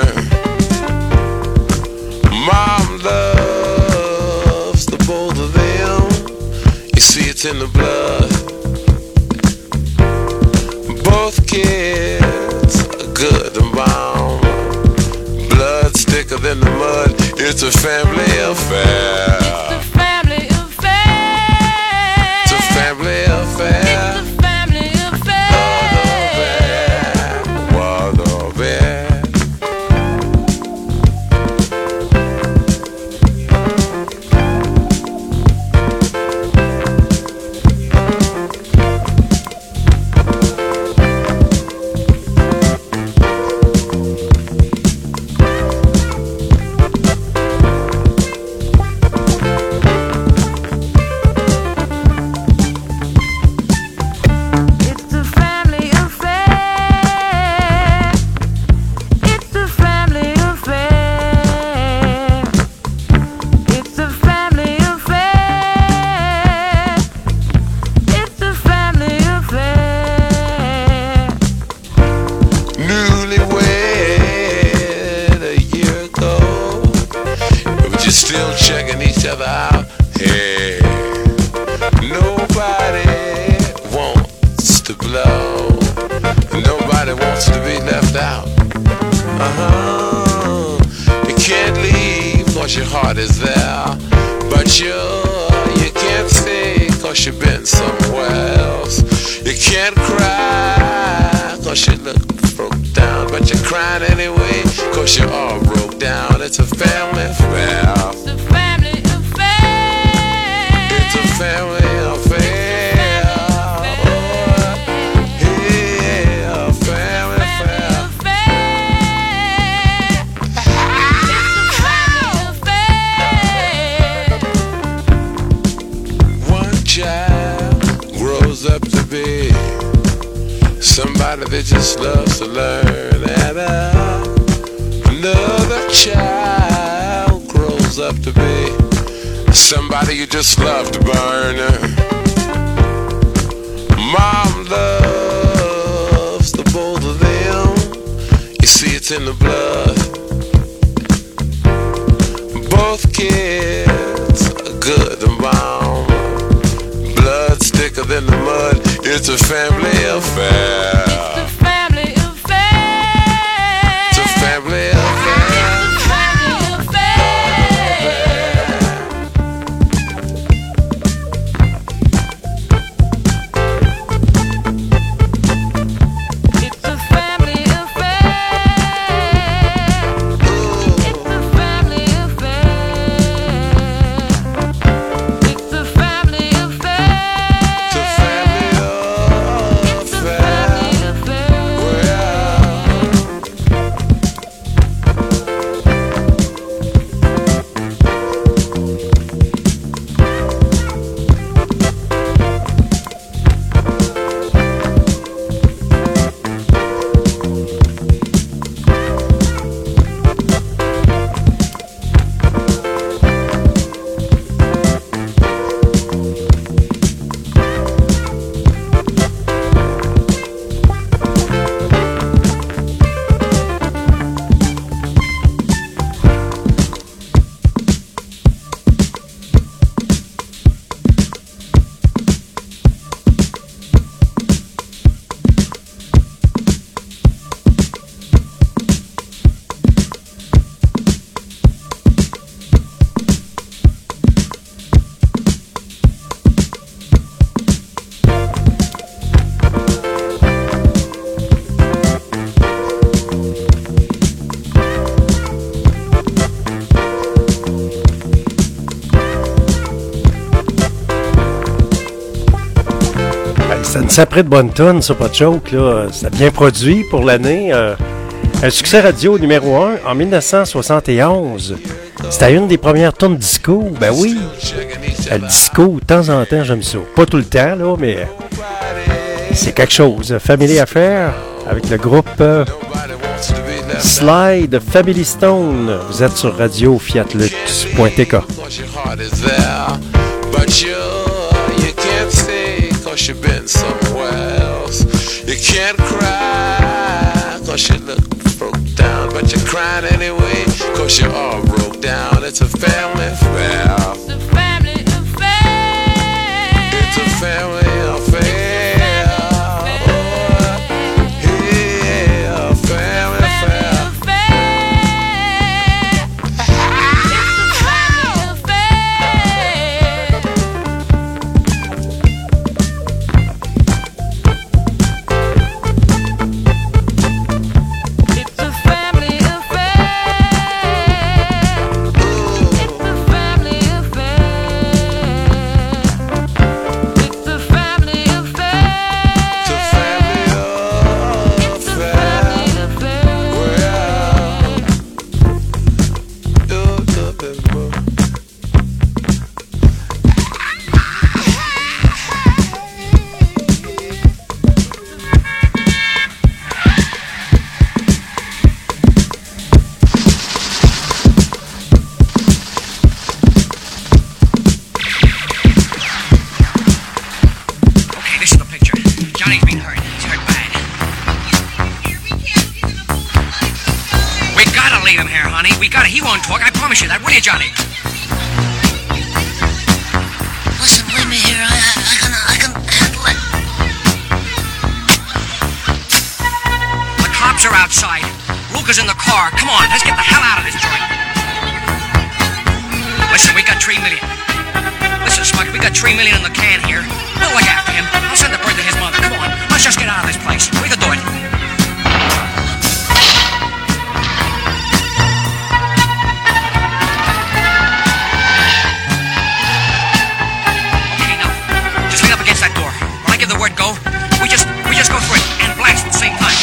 Mom loves the both of them. You see it's in the blood. Both kids are good and bound. Blood's thicker than the mud. It's a family affair. It's a family affair. It's a family affair. It's a family affair. Just love to burn. Mom loves the both of them. You see it's in the blood. Both kids are good and bound. Blood's thicker than the mud. It's a family affair. It's a family affair. It's a family affair. Family affair. C'est une sacrée de bonne tonne, ça, pas de joke, là. C'était bien produit pour l'année. Euh, un succès radio numéro un en dix-neuf cent soixante et onze. C'était une des premières tonnes disco. Ben oui, le disco, de temps en temps, j'aime ça. Pas tout le temps, là, mais c'est quelque chose. Family Affair, avec le groupe euh, Slide Family Stone. Vous êtes sur radio fiat lux point t k. But you, you can't stay cause you've been somewhere else. You can't cry cause you look broke down. But you're crying anyway cause you're all broke down. It's a family affair. It's a family affair. It's a family affair. Yeah, family affair. Johnny. Listen, leave me here. I, I can, I can handle it. The cops are outside. Luca's in the car. Come on, let's get the hell out of this joint. Listen, we got three million. Listen, Smuck, we got three million in the can here. We'll look after him. I'll send the bird to his mother. Come on, let's just get out of this place. We can do it. Word go, we just we just go for it and blast at the same time.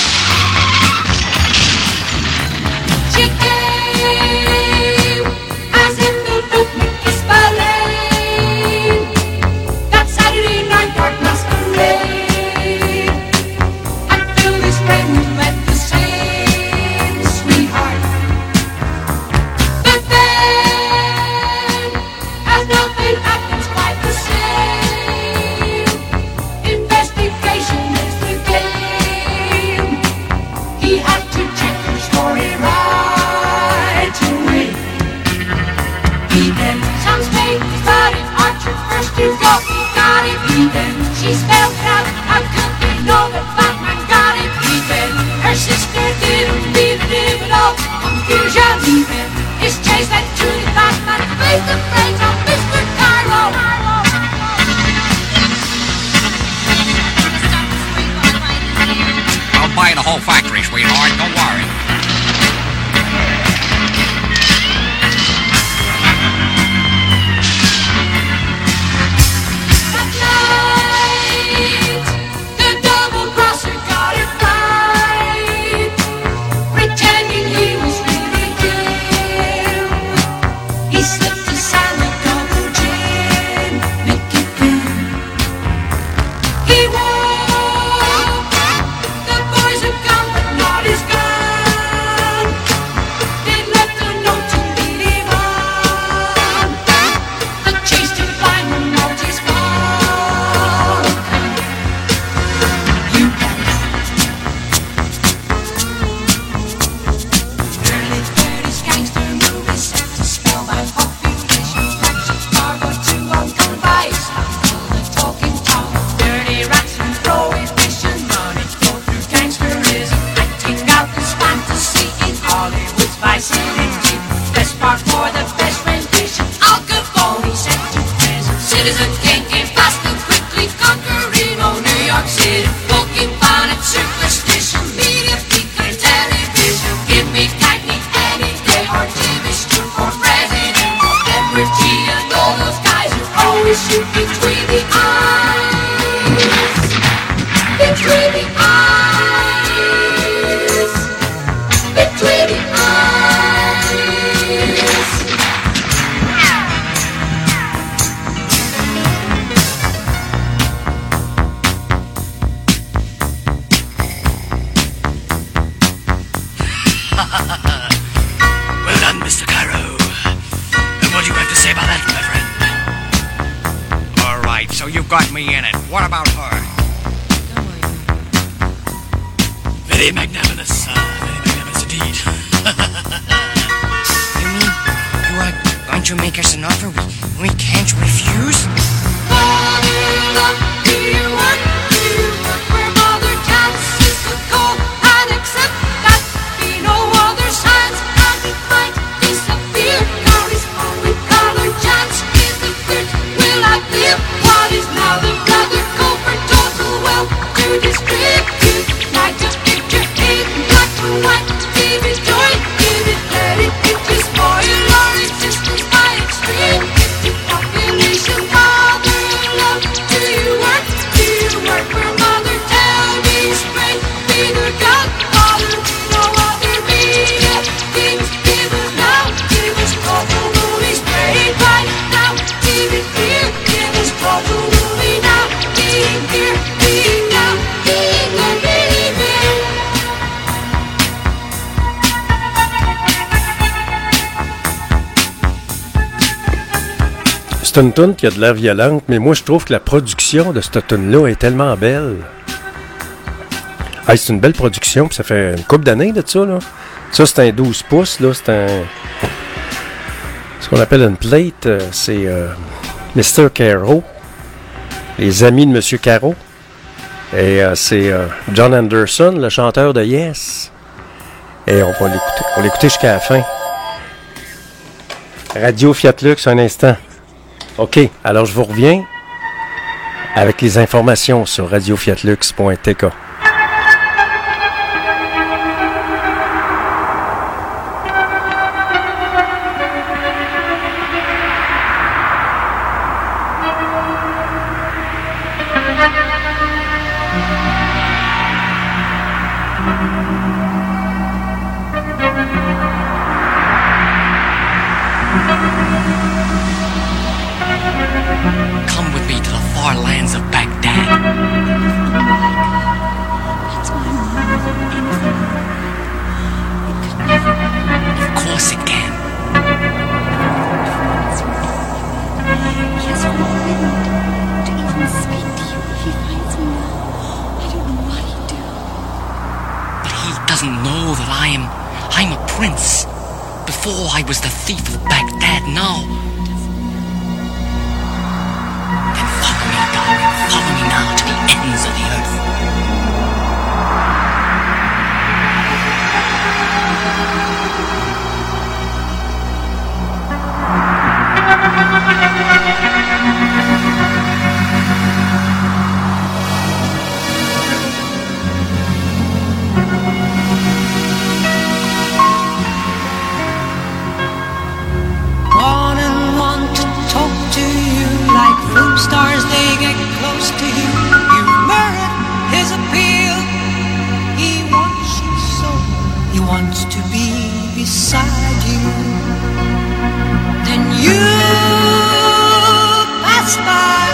She came as if the book is ballet. That Saturday night dark masquerade. I feel this friend who met the same sweetheart. But then, as nothing happens quite the same. Investigation is the game. He had to check her story right away. He then some spade, but in Archer first to go. He got it. He then she spelled out. How could we know that Batman got it? He then her sister didn't even live at all. Confusion. He then his chase led to the Batman face to face on Mister Cairo. I'll buy the whole factory, sweetheart. Don't worry. That night, the double crosser got it right, pretending he was really Jim. He slipped a salad double gin, make it thin. He woke. The boys have gone, but not his gun. They left a note to leave on. The chase to find the note is gone. You early thirties gangster movie set to spellbound population fractions cargo to Uncle Vice. The talking tongue, dirty rats and prohibition money go through gangsterism, acting out this fantasy in Hollywood's vicinity. Best part for the best rendition. Al Capone sent to prison. Citizen Kane came fast and quickly conquering old New York City. Poking fun at superstition, media, people, and television. Give me Cagney any day, or Jimmy Stewart for president, or Edward G. and all those guys who always shoot between the eyes. you've got me in it. What about her? Very magnanimous, uh, very magnanimous indeed. You mean you are going to make us an offer we, we can't refuse? Father, love, do you work? Do you work where mother counts? Is the goal and accept that be no other signs and it might disappear. God is only color chance. Is the third will I live? What is now the brother go for total wealth to distribute? Not to picture it, not to what give it joy, give it credit, it will spoil our existence by extreme population. Father, love, do you work? Do you work for mother? Tell me straight, be the godfather, no other media. Kings give us now, give us total movie straight right now. Give it here, give us total movie now. Being here, being now, being there, being there. C'est une toune qui a de l'air violente, mais moi je trouve que la production de cette toune-là est tellement belle. Hey, c'est une belle production, puis ça fait une couple d'années de ça, là. Ça, c'est un douze pouces, là, c'est un... Ce qu'on appelle une plate, euh, c'est euh, mister Caro, les amis de monsieur Caro. Et euh, c'est euh, John Anderson, le chanteur de Yes. Et on va l'écouter, on va l'écouter jusqu'à la fin. Radio Fiat Lux, un instant. OK, alors je vous reviens avec les informations sur radio fiat lux point t k. Come with me to the far lands of Baghdad. It's my mom. Of course it can. He has forbidden to even speak to you if he finds me now. I don't know what he'd do. But he doesn't know that I am... I'm a prince. Before I was the thief of Baghdad, now... Then follow me, darling. Follow me now to the ends of the earth. One and one to talk to you like film stars, they get close to you. You merit his appeal. He wants you so. He wants to be beside you. Then you pass by,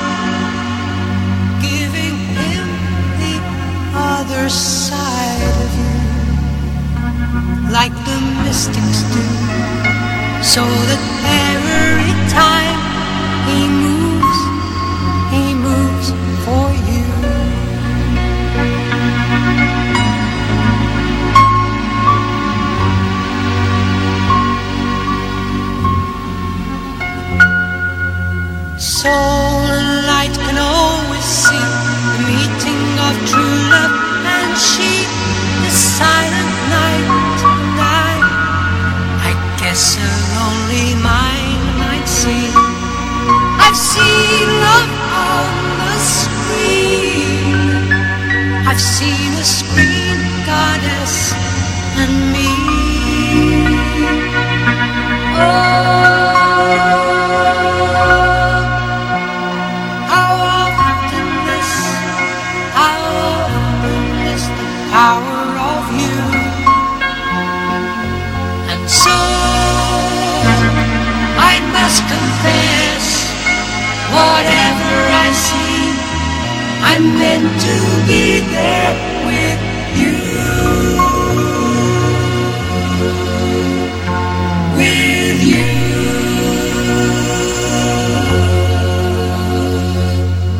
giving him the other side of you, like the mystics do. So that every time he moves, he moves for you. Soul and light can always see the meeting of true love and she, the silent night and I. I guess a lonely mind might see. I've seen love on the screen. I've seen a screen goddess and me. Oh, how often this, how often this, the power of you. And so I must confess, whatever I see, I'm meant to be there with you. With you.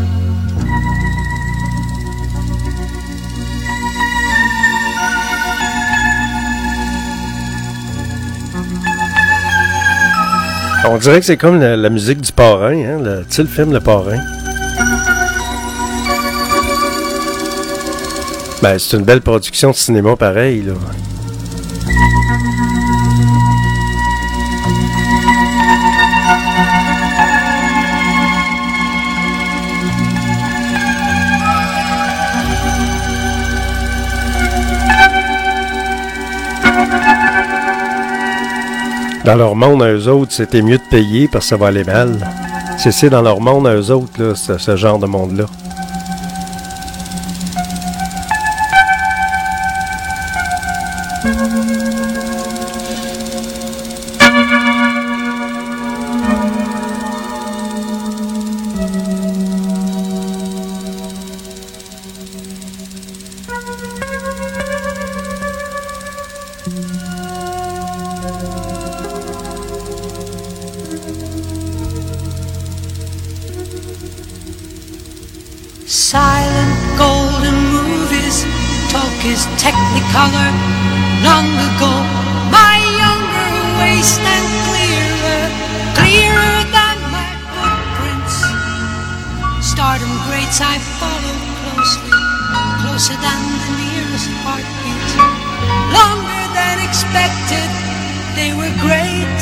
On dirait que c'est comme la, la musique du Parrain, hein? Le, tu sais, le film Le Parrain. Ben, c'est une belle production de cinéma pareil, là. Dans leur monde à eux autres, c'était mieux de payer parce que ça va aller mal. C'est, c'est dans leur monde à eux autres, là, ce, ce genre de monde-là. Silent golden movies, talk is technicolor. Long ago, my younger waist and clearer, clearer than my footprints. Stardom greats I followed closely, closer than the nearest heartbeat. Longer than expected, they were great.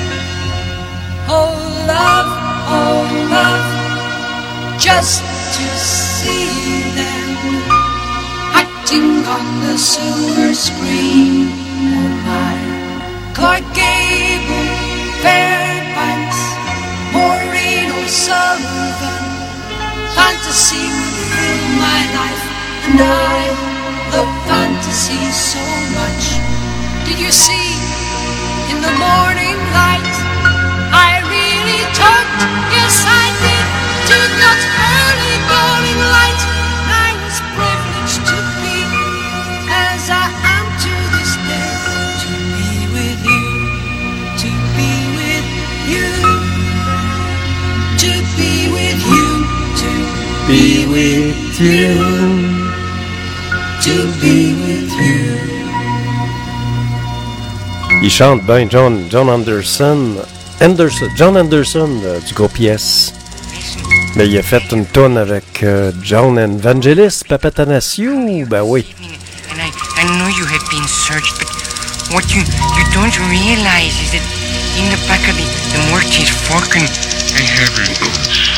Oh love, oh love, just to see them acting on the silver screen. Oh my, Clark Gable, Fairbanks, Maureen O'Sullivan. Fantasy would fill my life, and I love fantasy so much. Did you see in the morning light? I really talked, yes I did, to God's early golden light. And I was privileged to be, as I am to this day, to be with you, to be with you, to be with you, to be with you, to be with you. Il chante bien John, John Anderson, Anderson, John Anderson euh, du groupe Yes. Mais il a fait une tourne avec euh, John Evangelis, Papatanasiou, ben oui. And I, I know you have been searched, but what you, you don't realize is that in the back of the, the Mortis Falcon, I have a...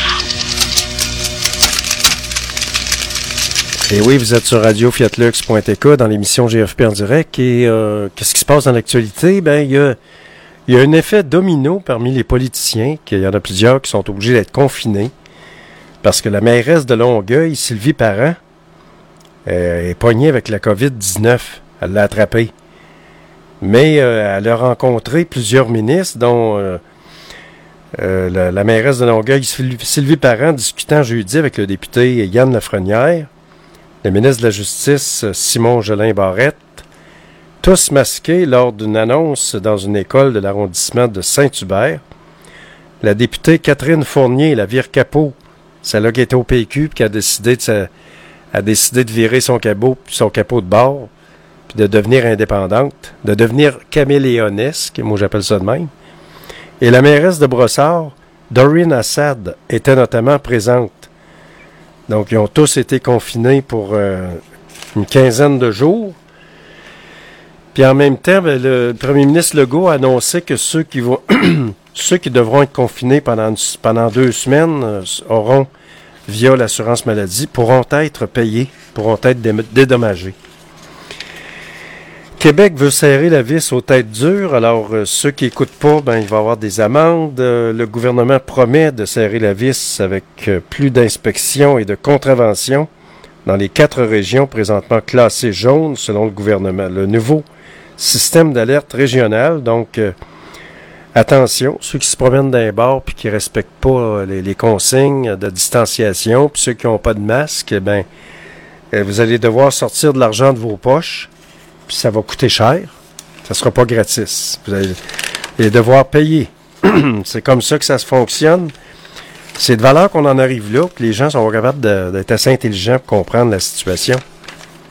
Et oui, vous êtes sur radio fiat lux point t k dans l'émission G F P en direct. Et euh, qu'est-ce qui se passe dans l'actualité? Ben, il y a, il y a un effet domino parmi les politiciens, qu'il y en a plusieurs qui sont obligés d'être confinés, parce que la mairesse de Longueuil, Sylvie Parent, euh, est pognée avec la covid dix-neuf. Elle l'a attrapée. Mais euh, elle a rencontré plusieurs ministres, dont euh, euh, la, la mairesse de Longueuil, Sylvie Parent, discutant jeudi avec le député Yann Lafrenière, le ministre de la Justice, Simon Jolin-Barrette, tous masqués lors d'une annonce dans une école de l'arrondissement de Saint-Hubert. La députée Catherine Fournier, la vire capot, celle-là qui était au P Q, puis qui a décidé de, sa, a décidé de virer son capot, son capot de bord, puis de devenir indépendante, de devenir caméléonesque, moi j'appelle ça de même. Et la mairesse de Brossard, Doreen Assad, était notamment présente. Donc, ils ont tous été confinés pour euh, une quinzaine de jours. Puis en même temps, ben, le premier ministre Legault a annoncé que ceux qui vont, ceux qui devront être confinés pendant, pendant deux semaines euh, auront, via l'assurance maladie, pourront être payés, pourront être dédommagés. Québec veut serrer la vis aux têtes dures, alors euh, ceux qui n'écoutent pas, ben, il va y avoir des amendes. Euh, le gouvernement promet de serrer la vis avec euh, plus d'inspections et de contraventions dans les quatre régions présentement classées jaunes selon le gouvernement. Le nouveau système d'alerte régional, donc euh, attention, ceux qui se promènent dans les bars puis qui ne respectent pas euh, les, les consignes de distanciation, puis ceux qui n'ont pas de masque, ben, euh, vous allez devoir sortir de l'argent de vos poches. Puis ça va coûter cher. Ça ne sera pas gratis. Vous allez, vous allez devoir payer. C'est comme ça que ça se fonctionne. C'est de valeur qu'on en arrive là, que les gens sont capables de, d'être assez intelligents pour comprendre la situation.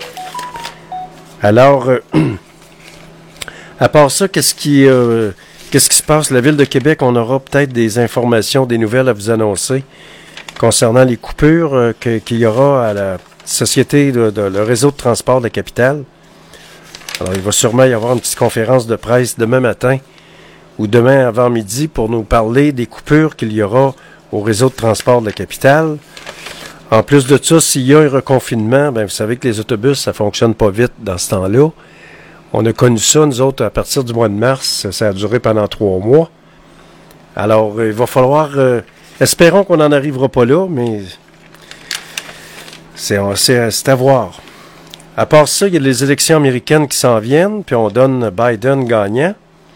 Alors, euh, à part ça, qu'est-ce qui, euh, qu'est-ce qui se passe? La Ville de Québec, on aura peut-être des informations, des nouvelles à vous annoncer concernant les coupures euh, que, qu'il y aura à la Société de, de le réseau de transport de la capitale. Alors, il va sûrement y avoir une petite conférence de presse demain matin ou demain avant-midi pour nous parler des coupures qu'il y aura au réseau de transport de la capitale. En plus de ça, s'il y a un reconfinement, ben vous savez que les autobus, ça fonctionne pas vite dans ce temps-là. On a connu ça, nous autres, à partir du mois de mars. Ça a duré pendant trois mois. Alors, il va falloir... Euh, espérons qu'on n'en arrivera pas là, mais c'est, c'est, c'est à voir. À part ça, il y a les élections américaines qui s'en viennent, puis on donne Biden gagnant.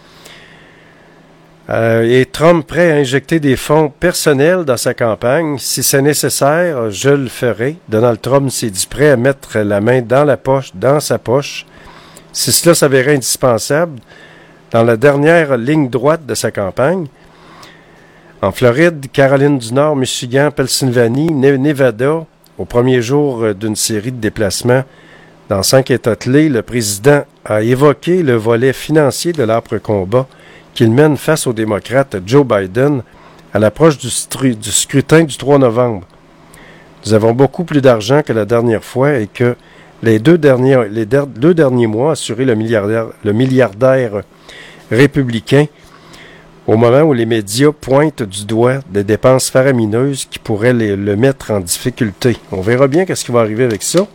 Euh, et Trump prêt à injecter des fonds personnels dans sa campagne. Si c'est nécessaire, je le ferai. Donald Trump s'est dit prêt à mettre la main dans la poche, dans sa poche. Si cela s'avérait indispensable, dans la dernière ligne droite de sa campagne, en Floride, Caroline du Nord, Michigan, Pennsylvanie, Nevada, au premier jour d'une série de déplacements dans cinq États clés, le président a évoqué le volet financier de l'âpre combat qu'il mène face au démocrate Joe Biden à l'approche du, stru- du scrutin du trois novembre. Nous avons beaucoup plus d'argent que la dernière fois et que les deux derniers, les der- deux derniers mois, a assuré le milliardaire, le milliardaire républicain, au moment où les médias pointent du doigt des dépenses faramineuses qui pourraient les, le mettre en difficulté. On verra bien qu'est-ce qui va arriver avec ça.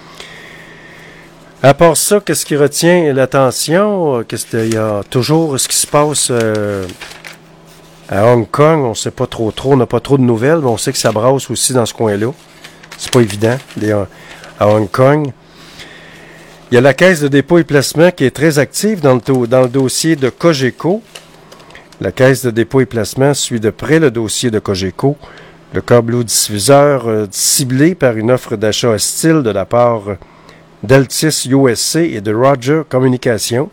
À part ça, qu'est-ce qui retient l'attention? Qu'est-ce qu'il y a toujours ce qui se passe euh, à Hong Kong? On ne sait pas trop trop, on n'a pas trop de nouvelles, mais on sait que ça brasse aussi dans ce coin-là. C'est pas évident, les, à Hong Kong. Il y a la Caisse de dépôt et placement qui est très active dans le, dans le dossier de Cogeco. La Caisse de dépôt et placement suit de près le dossier de Cogeco, le câbleau diffuseur euh, ciblé par une offre d'achat hostile de la part euh, d'Altis U S C et de Roger Communications.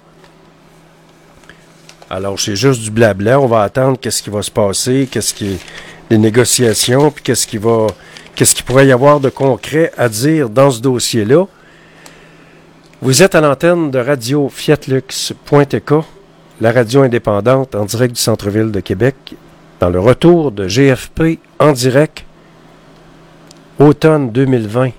Alors, c'est juste du blabla. On va attendre qu'est-ce qui va se passer, qu'est-ce qui est les négociations, puis qu'est-ce qui va, qu'est-ce qu'il pourrait y avoir de concret à dire dans ce dossier-là. Vous êtes à l'antenne de radio fiatlux point t k, la radio indépendante en direct du centre-ville de Québec, dans le retour de G F P en direct, automne deux mille vingt.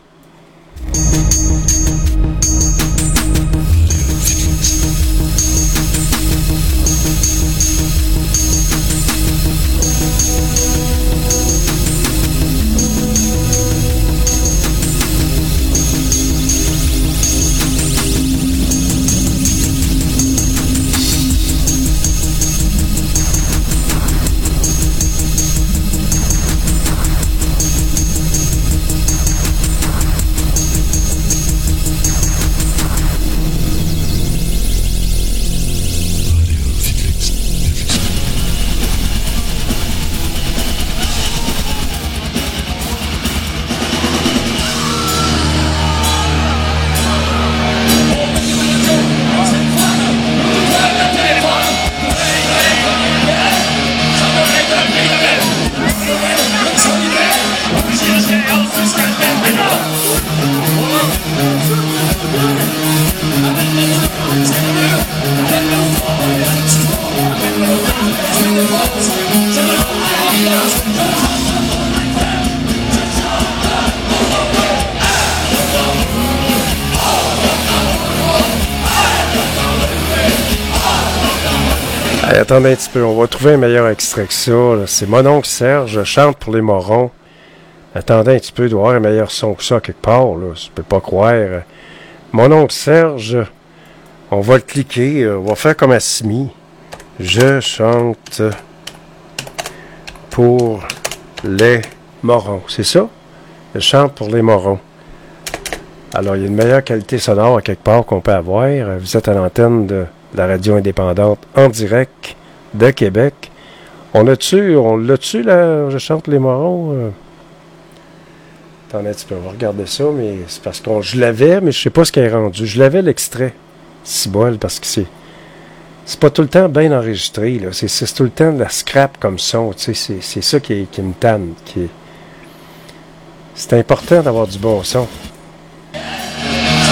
Hey, attendez un petit peu, on va trouver un meilleur extrait que ça. Là. C'est mon oncle Serge, chante pour les morons. Attendez un petit peu, il doit y avoir un meilleur son que ça quelque part. Là. Je peux pas croire. Mon oncle Serge, on va le cliquer, on va faire comme Assimi. Je chante pour les morons. C'est ça? Je chante pour les morons. Alors, il y a une meilleure qualité sonore à quelque part qu'on peut avoir. Vous êtes à l'antenne de la radio indépendante en direct de Québec. On l'a-tu, on l'a-tu, là, je chante les morons? Euh... Attendez un petit peu, on va regarder ça, mais c'est parce que je l'avais, mais je sais pas ce qu'il est rendu. Je l'avais l'extrait, cibole, parce que c'est c'est pas tout le temps bien enregistré, là. C'est, c'est tout le temps de la scrap comme son, tu sais, c'est, c'est ça qui, est, qui me tanne, qui est... C'est important d'avoir du bon son.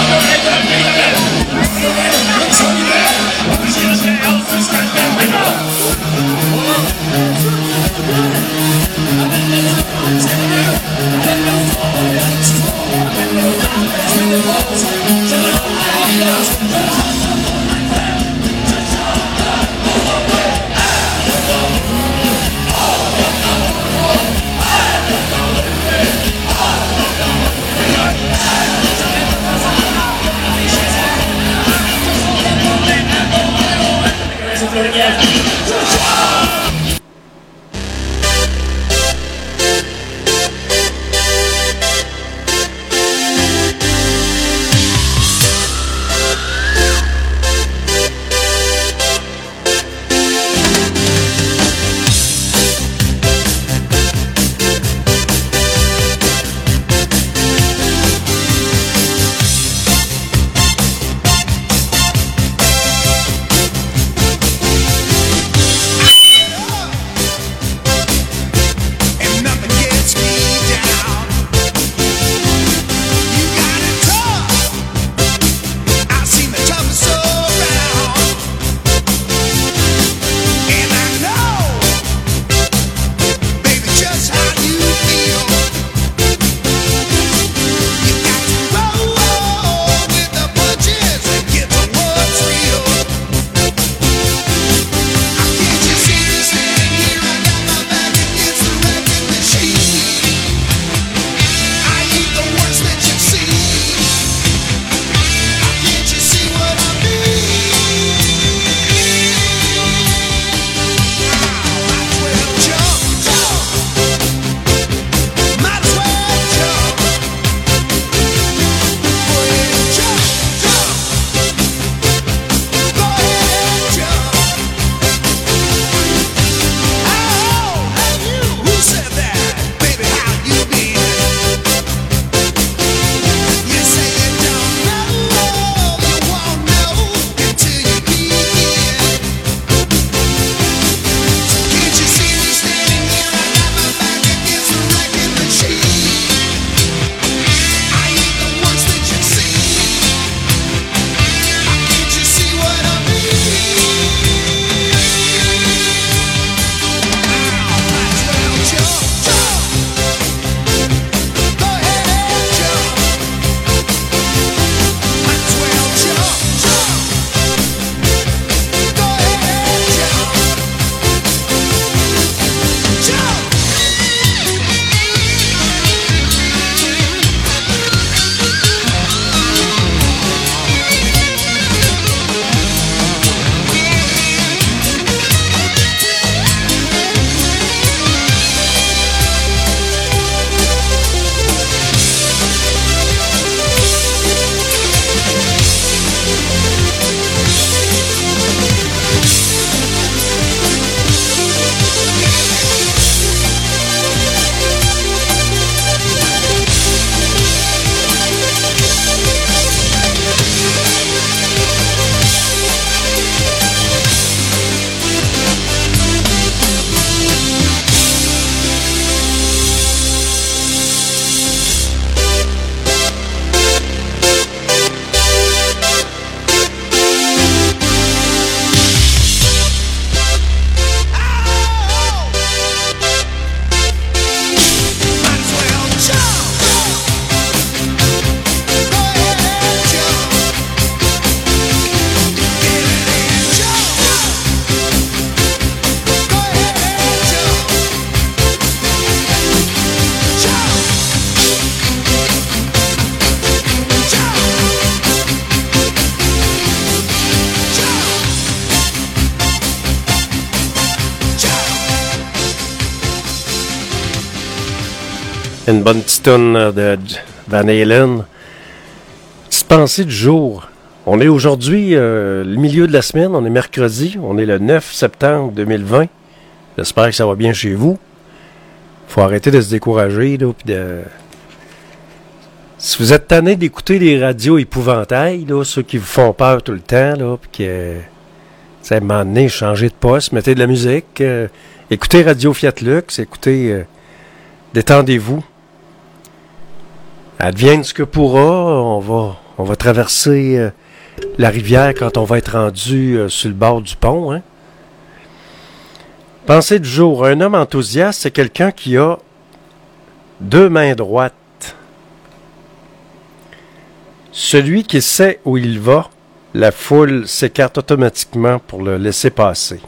Solidaire, Une bonne petite toune de Van Halen. Petite pensée du jour. On est aujourd'hui euh, le milieu de la semaine, on est mercredi, on est le neuf septembre deux mille vingt. J'espère que ça va bien chez vous. Faut arrêter de se décourager, là, pis de... Si vous êtes tanné d'écouter des radios épouvantails, là, ceux qui vous font peur tout le temps, là, pis que... à un moment donné, changez de poste, mettez de la musique, euh, écoutez Radio Fiat Lux, écoutez... Euh, détendez-vous. Advienne ce que pourra, on va, on va traverser euh, la rivière quand on va être rendu euh, sur le bord du pont. Hein? Pensée du jour. Un homme enthousiaste, c'est quelqu'un qui a deux mains droites. Celui qui sait où il va, la foule s'écarte automatiquement pour le laisser passer.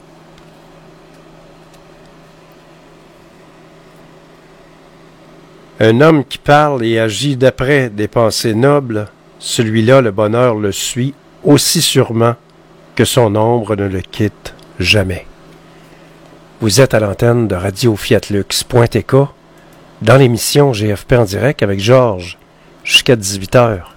Un homme qui parle et agit d'après des pensées nobles, celui-là, le bonheur le suit aussi sûrement que son ombre ne le quitte jamais. Vous êtes à l'antenne de Radio Fiat Lux point T K dans l'émission G F P en direct avec Georges jusqu'à dix-huit heures.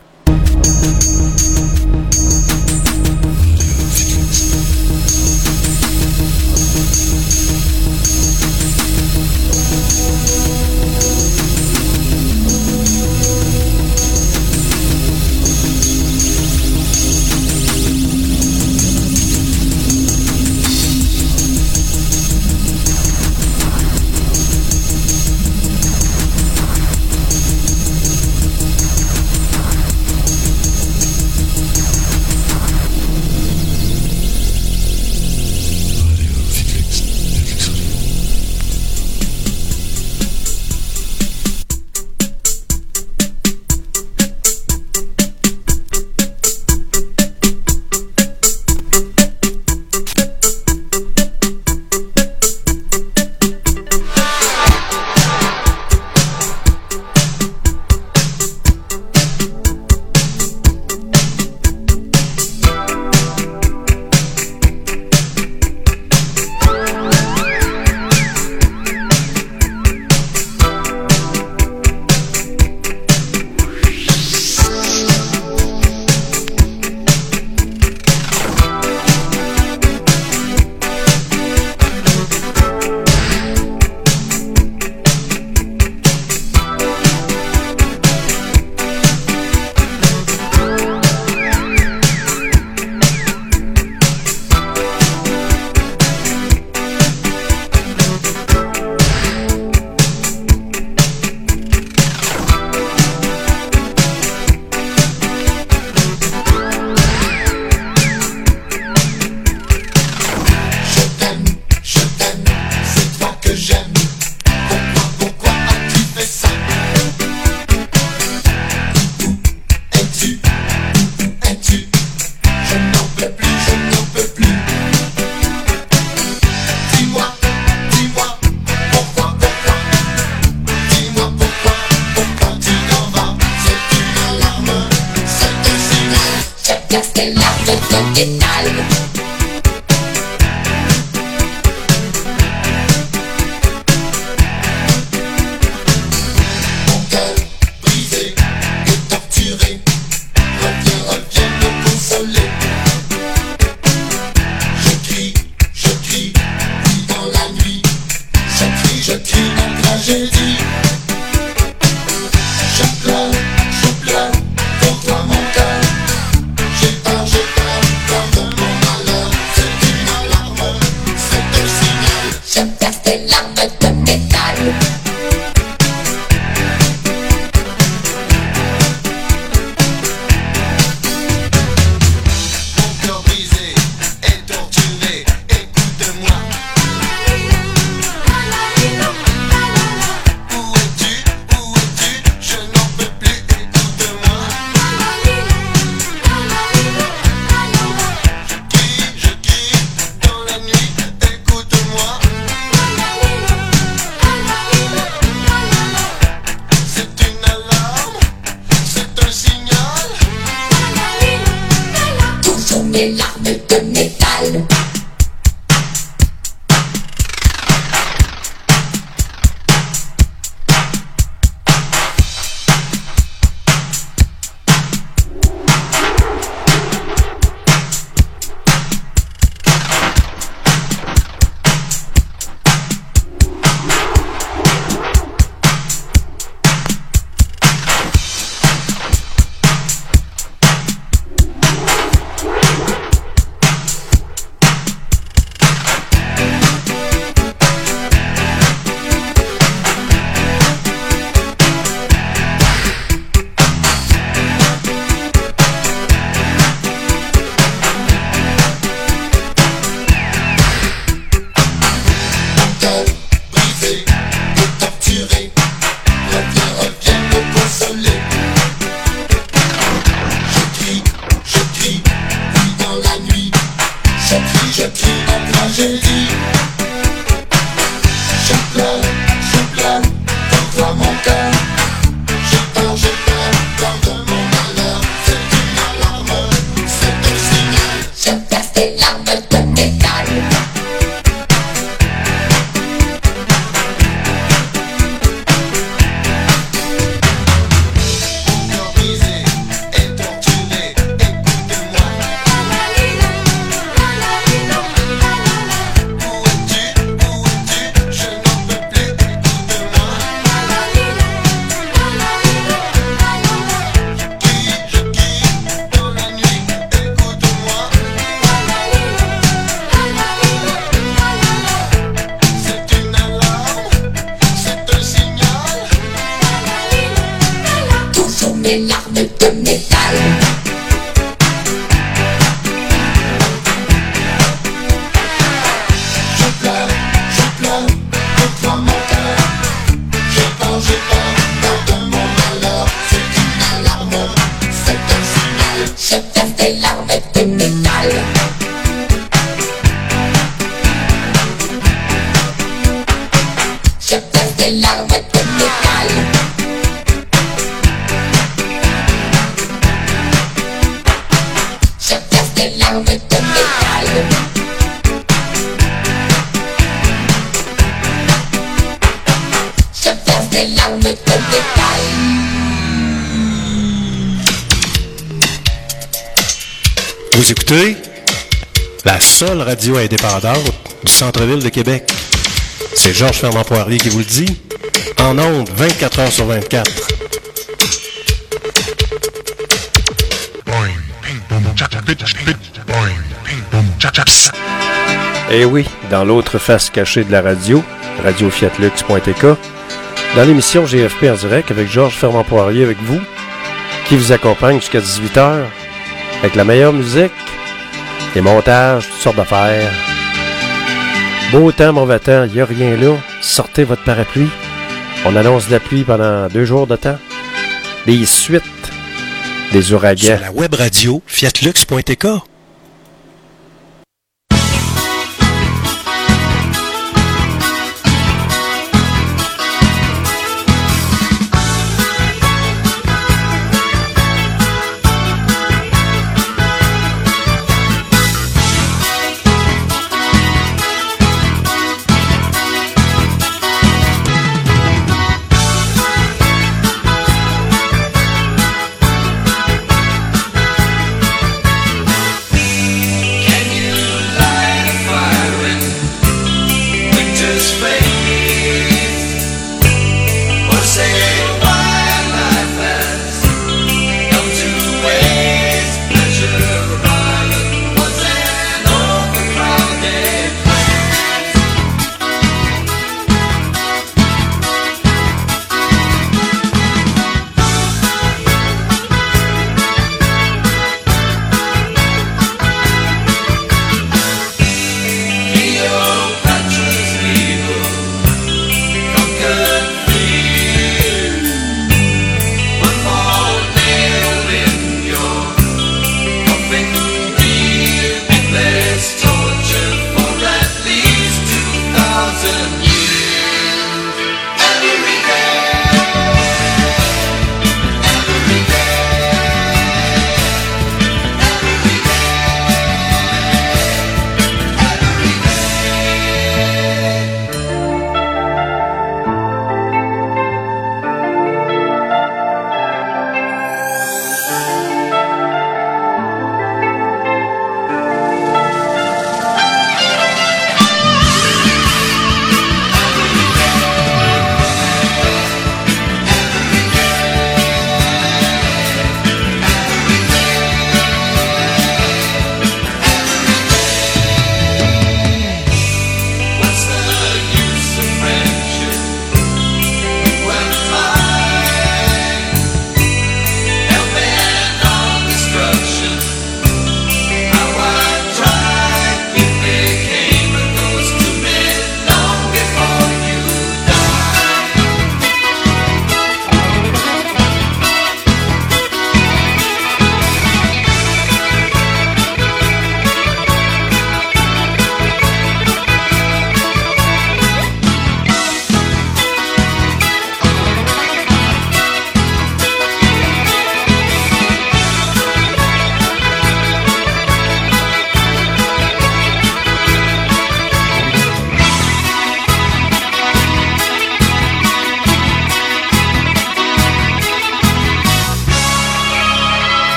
des larmes de métal. Je pleure, je pleure, contre mon cœur. J'ai peur, j'ai peur, peur de mon malheur. C'est une alarme, c'est un signal. Je verse des larmes de métal. Je verse des larmes de métal. Je verse des larmes de métal. Je verse des larmes de métal. Vous écoutez la seule radio indépendante du centre-ville de Québec. C'est Georges Fernand Poirier qui vous le dit, en ondes vingt-quatre heures sur vingt-quatre. Eh oui, dans l'autre face cachée de la radio, radio fiat lux point t k, dans l'émission G F P en direct avec Georges Fernand Poirier avec vous, qui vous accompagne jusqu'à dix-huit heures, avec la meilleure musique, les montages, toutes sortes d'affaires. Beau temps, mauvais temps, il n'y a rien là. Sortez votre parapluie. On annonce de la pluie pendant deux jours de temps. Des suites, des ouragans. Sur la web radio fiat lux point t k. Cleopatra's Needle.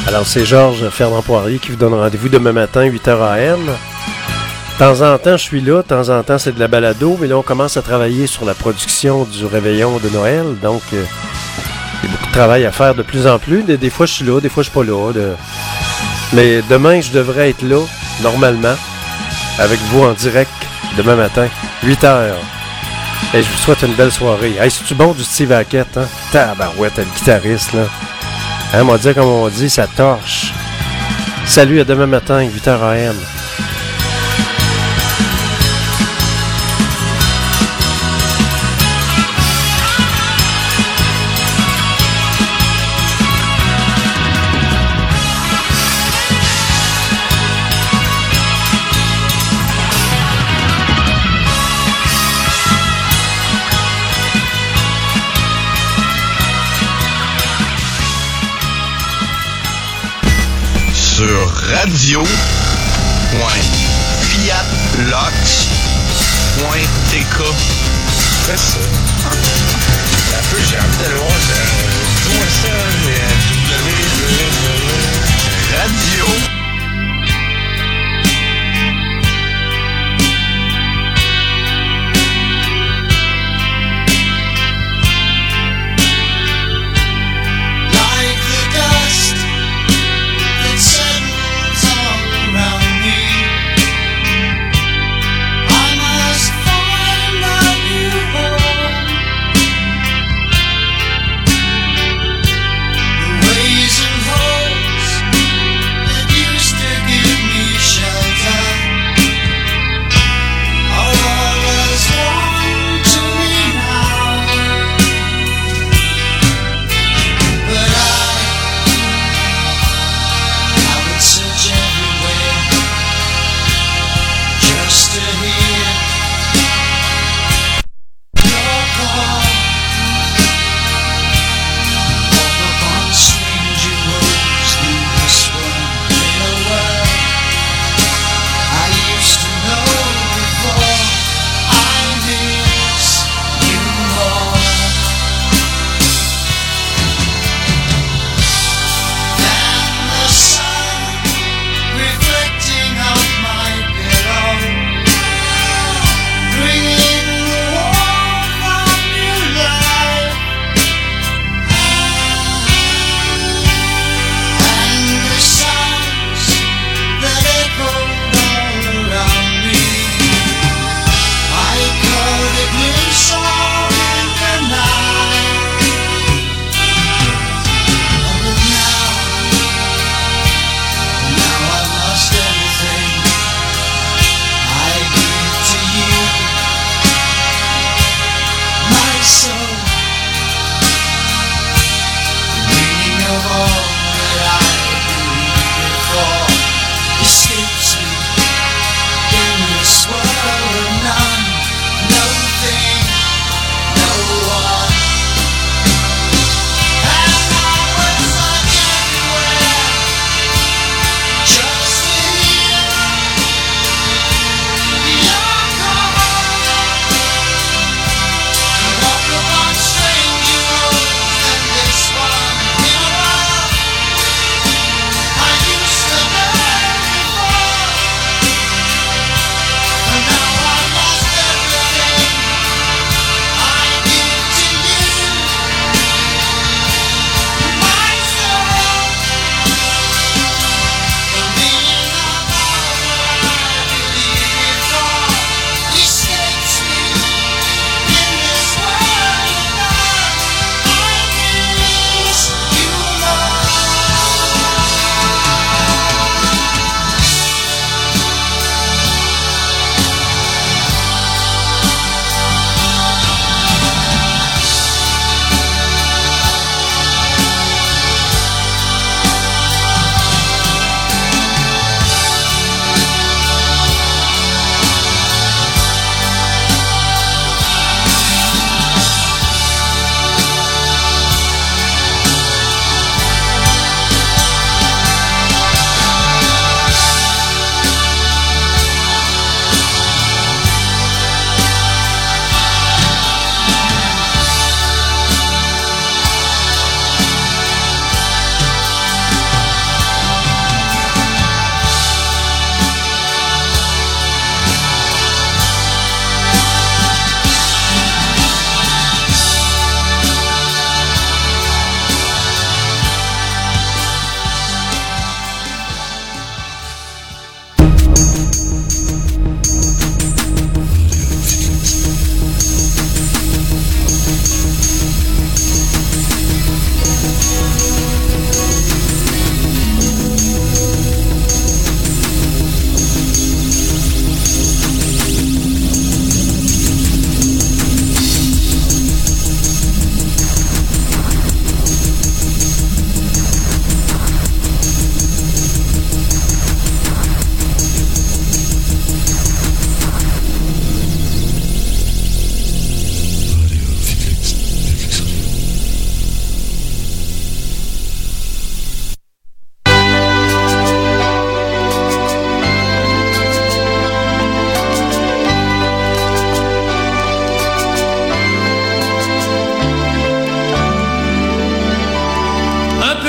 Alors, c'est Georges Fernand Poirier qui vous donne rendez-vous demain matin, huit heures A M. De temps en temps, je suis là. De temps en temps, c'est de la balado. Mais là, on commence à travailler sur la production du réveillon de Noël. Donc, euh, il y a beaucoup de travail à faire de plus en plus. Des, des fois, je suis là. Des fois, je suis pas là. De... Mais demain, je devrais être là, normalement, avec vous en direct, demain matin, huit heures. Et je vous souhaite une belle soirée. Hey, c'est-tu bon du Steve Hackett, hein? Tabarouette, le guitariste, là. Hein, on va dire comme on dit, ça torche. Salut, à demain matin, huit heures A M. Sur radio point fiat lox point t k. C'est ça. Un peu, j'ai envie d'aller voir ça. Dis-moi ça, radio.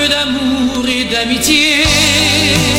d'amour et d'amitié.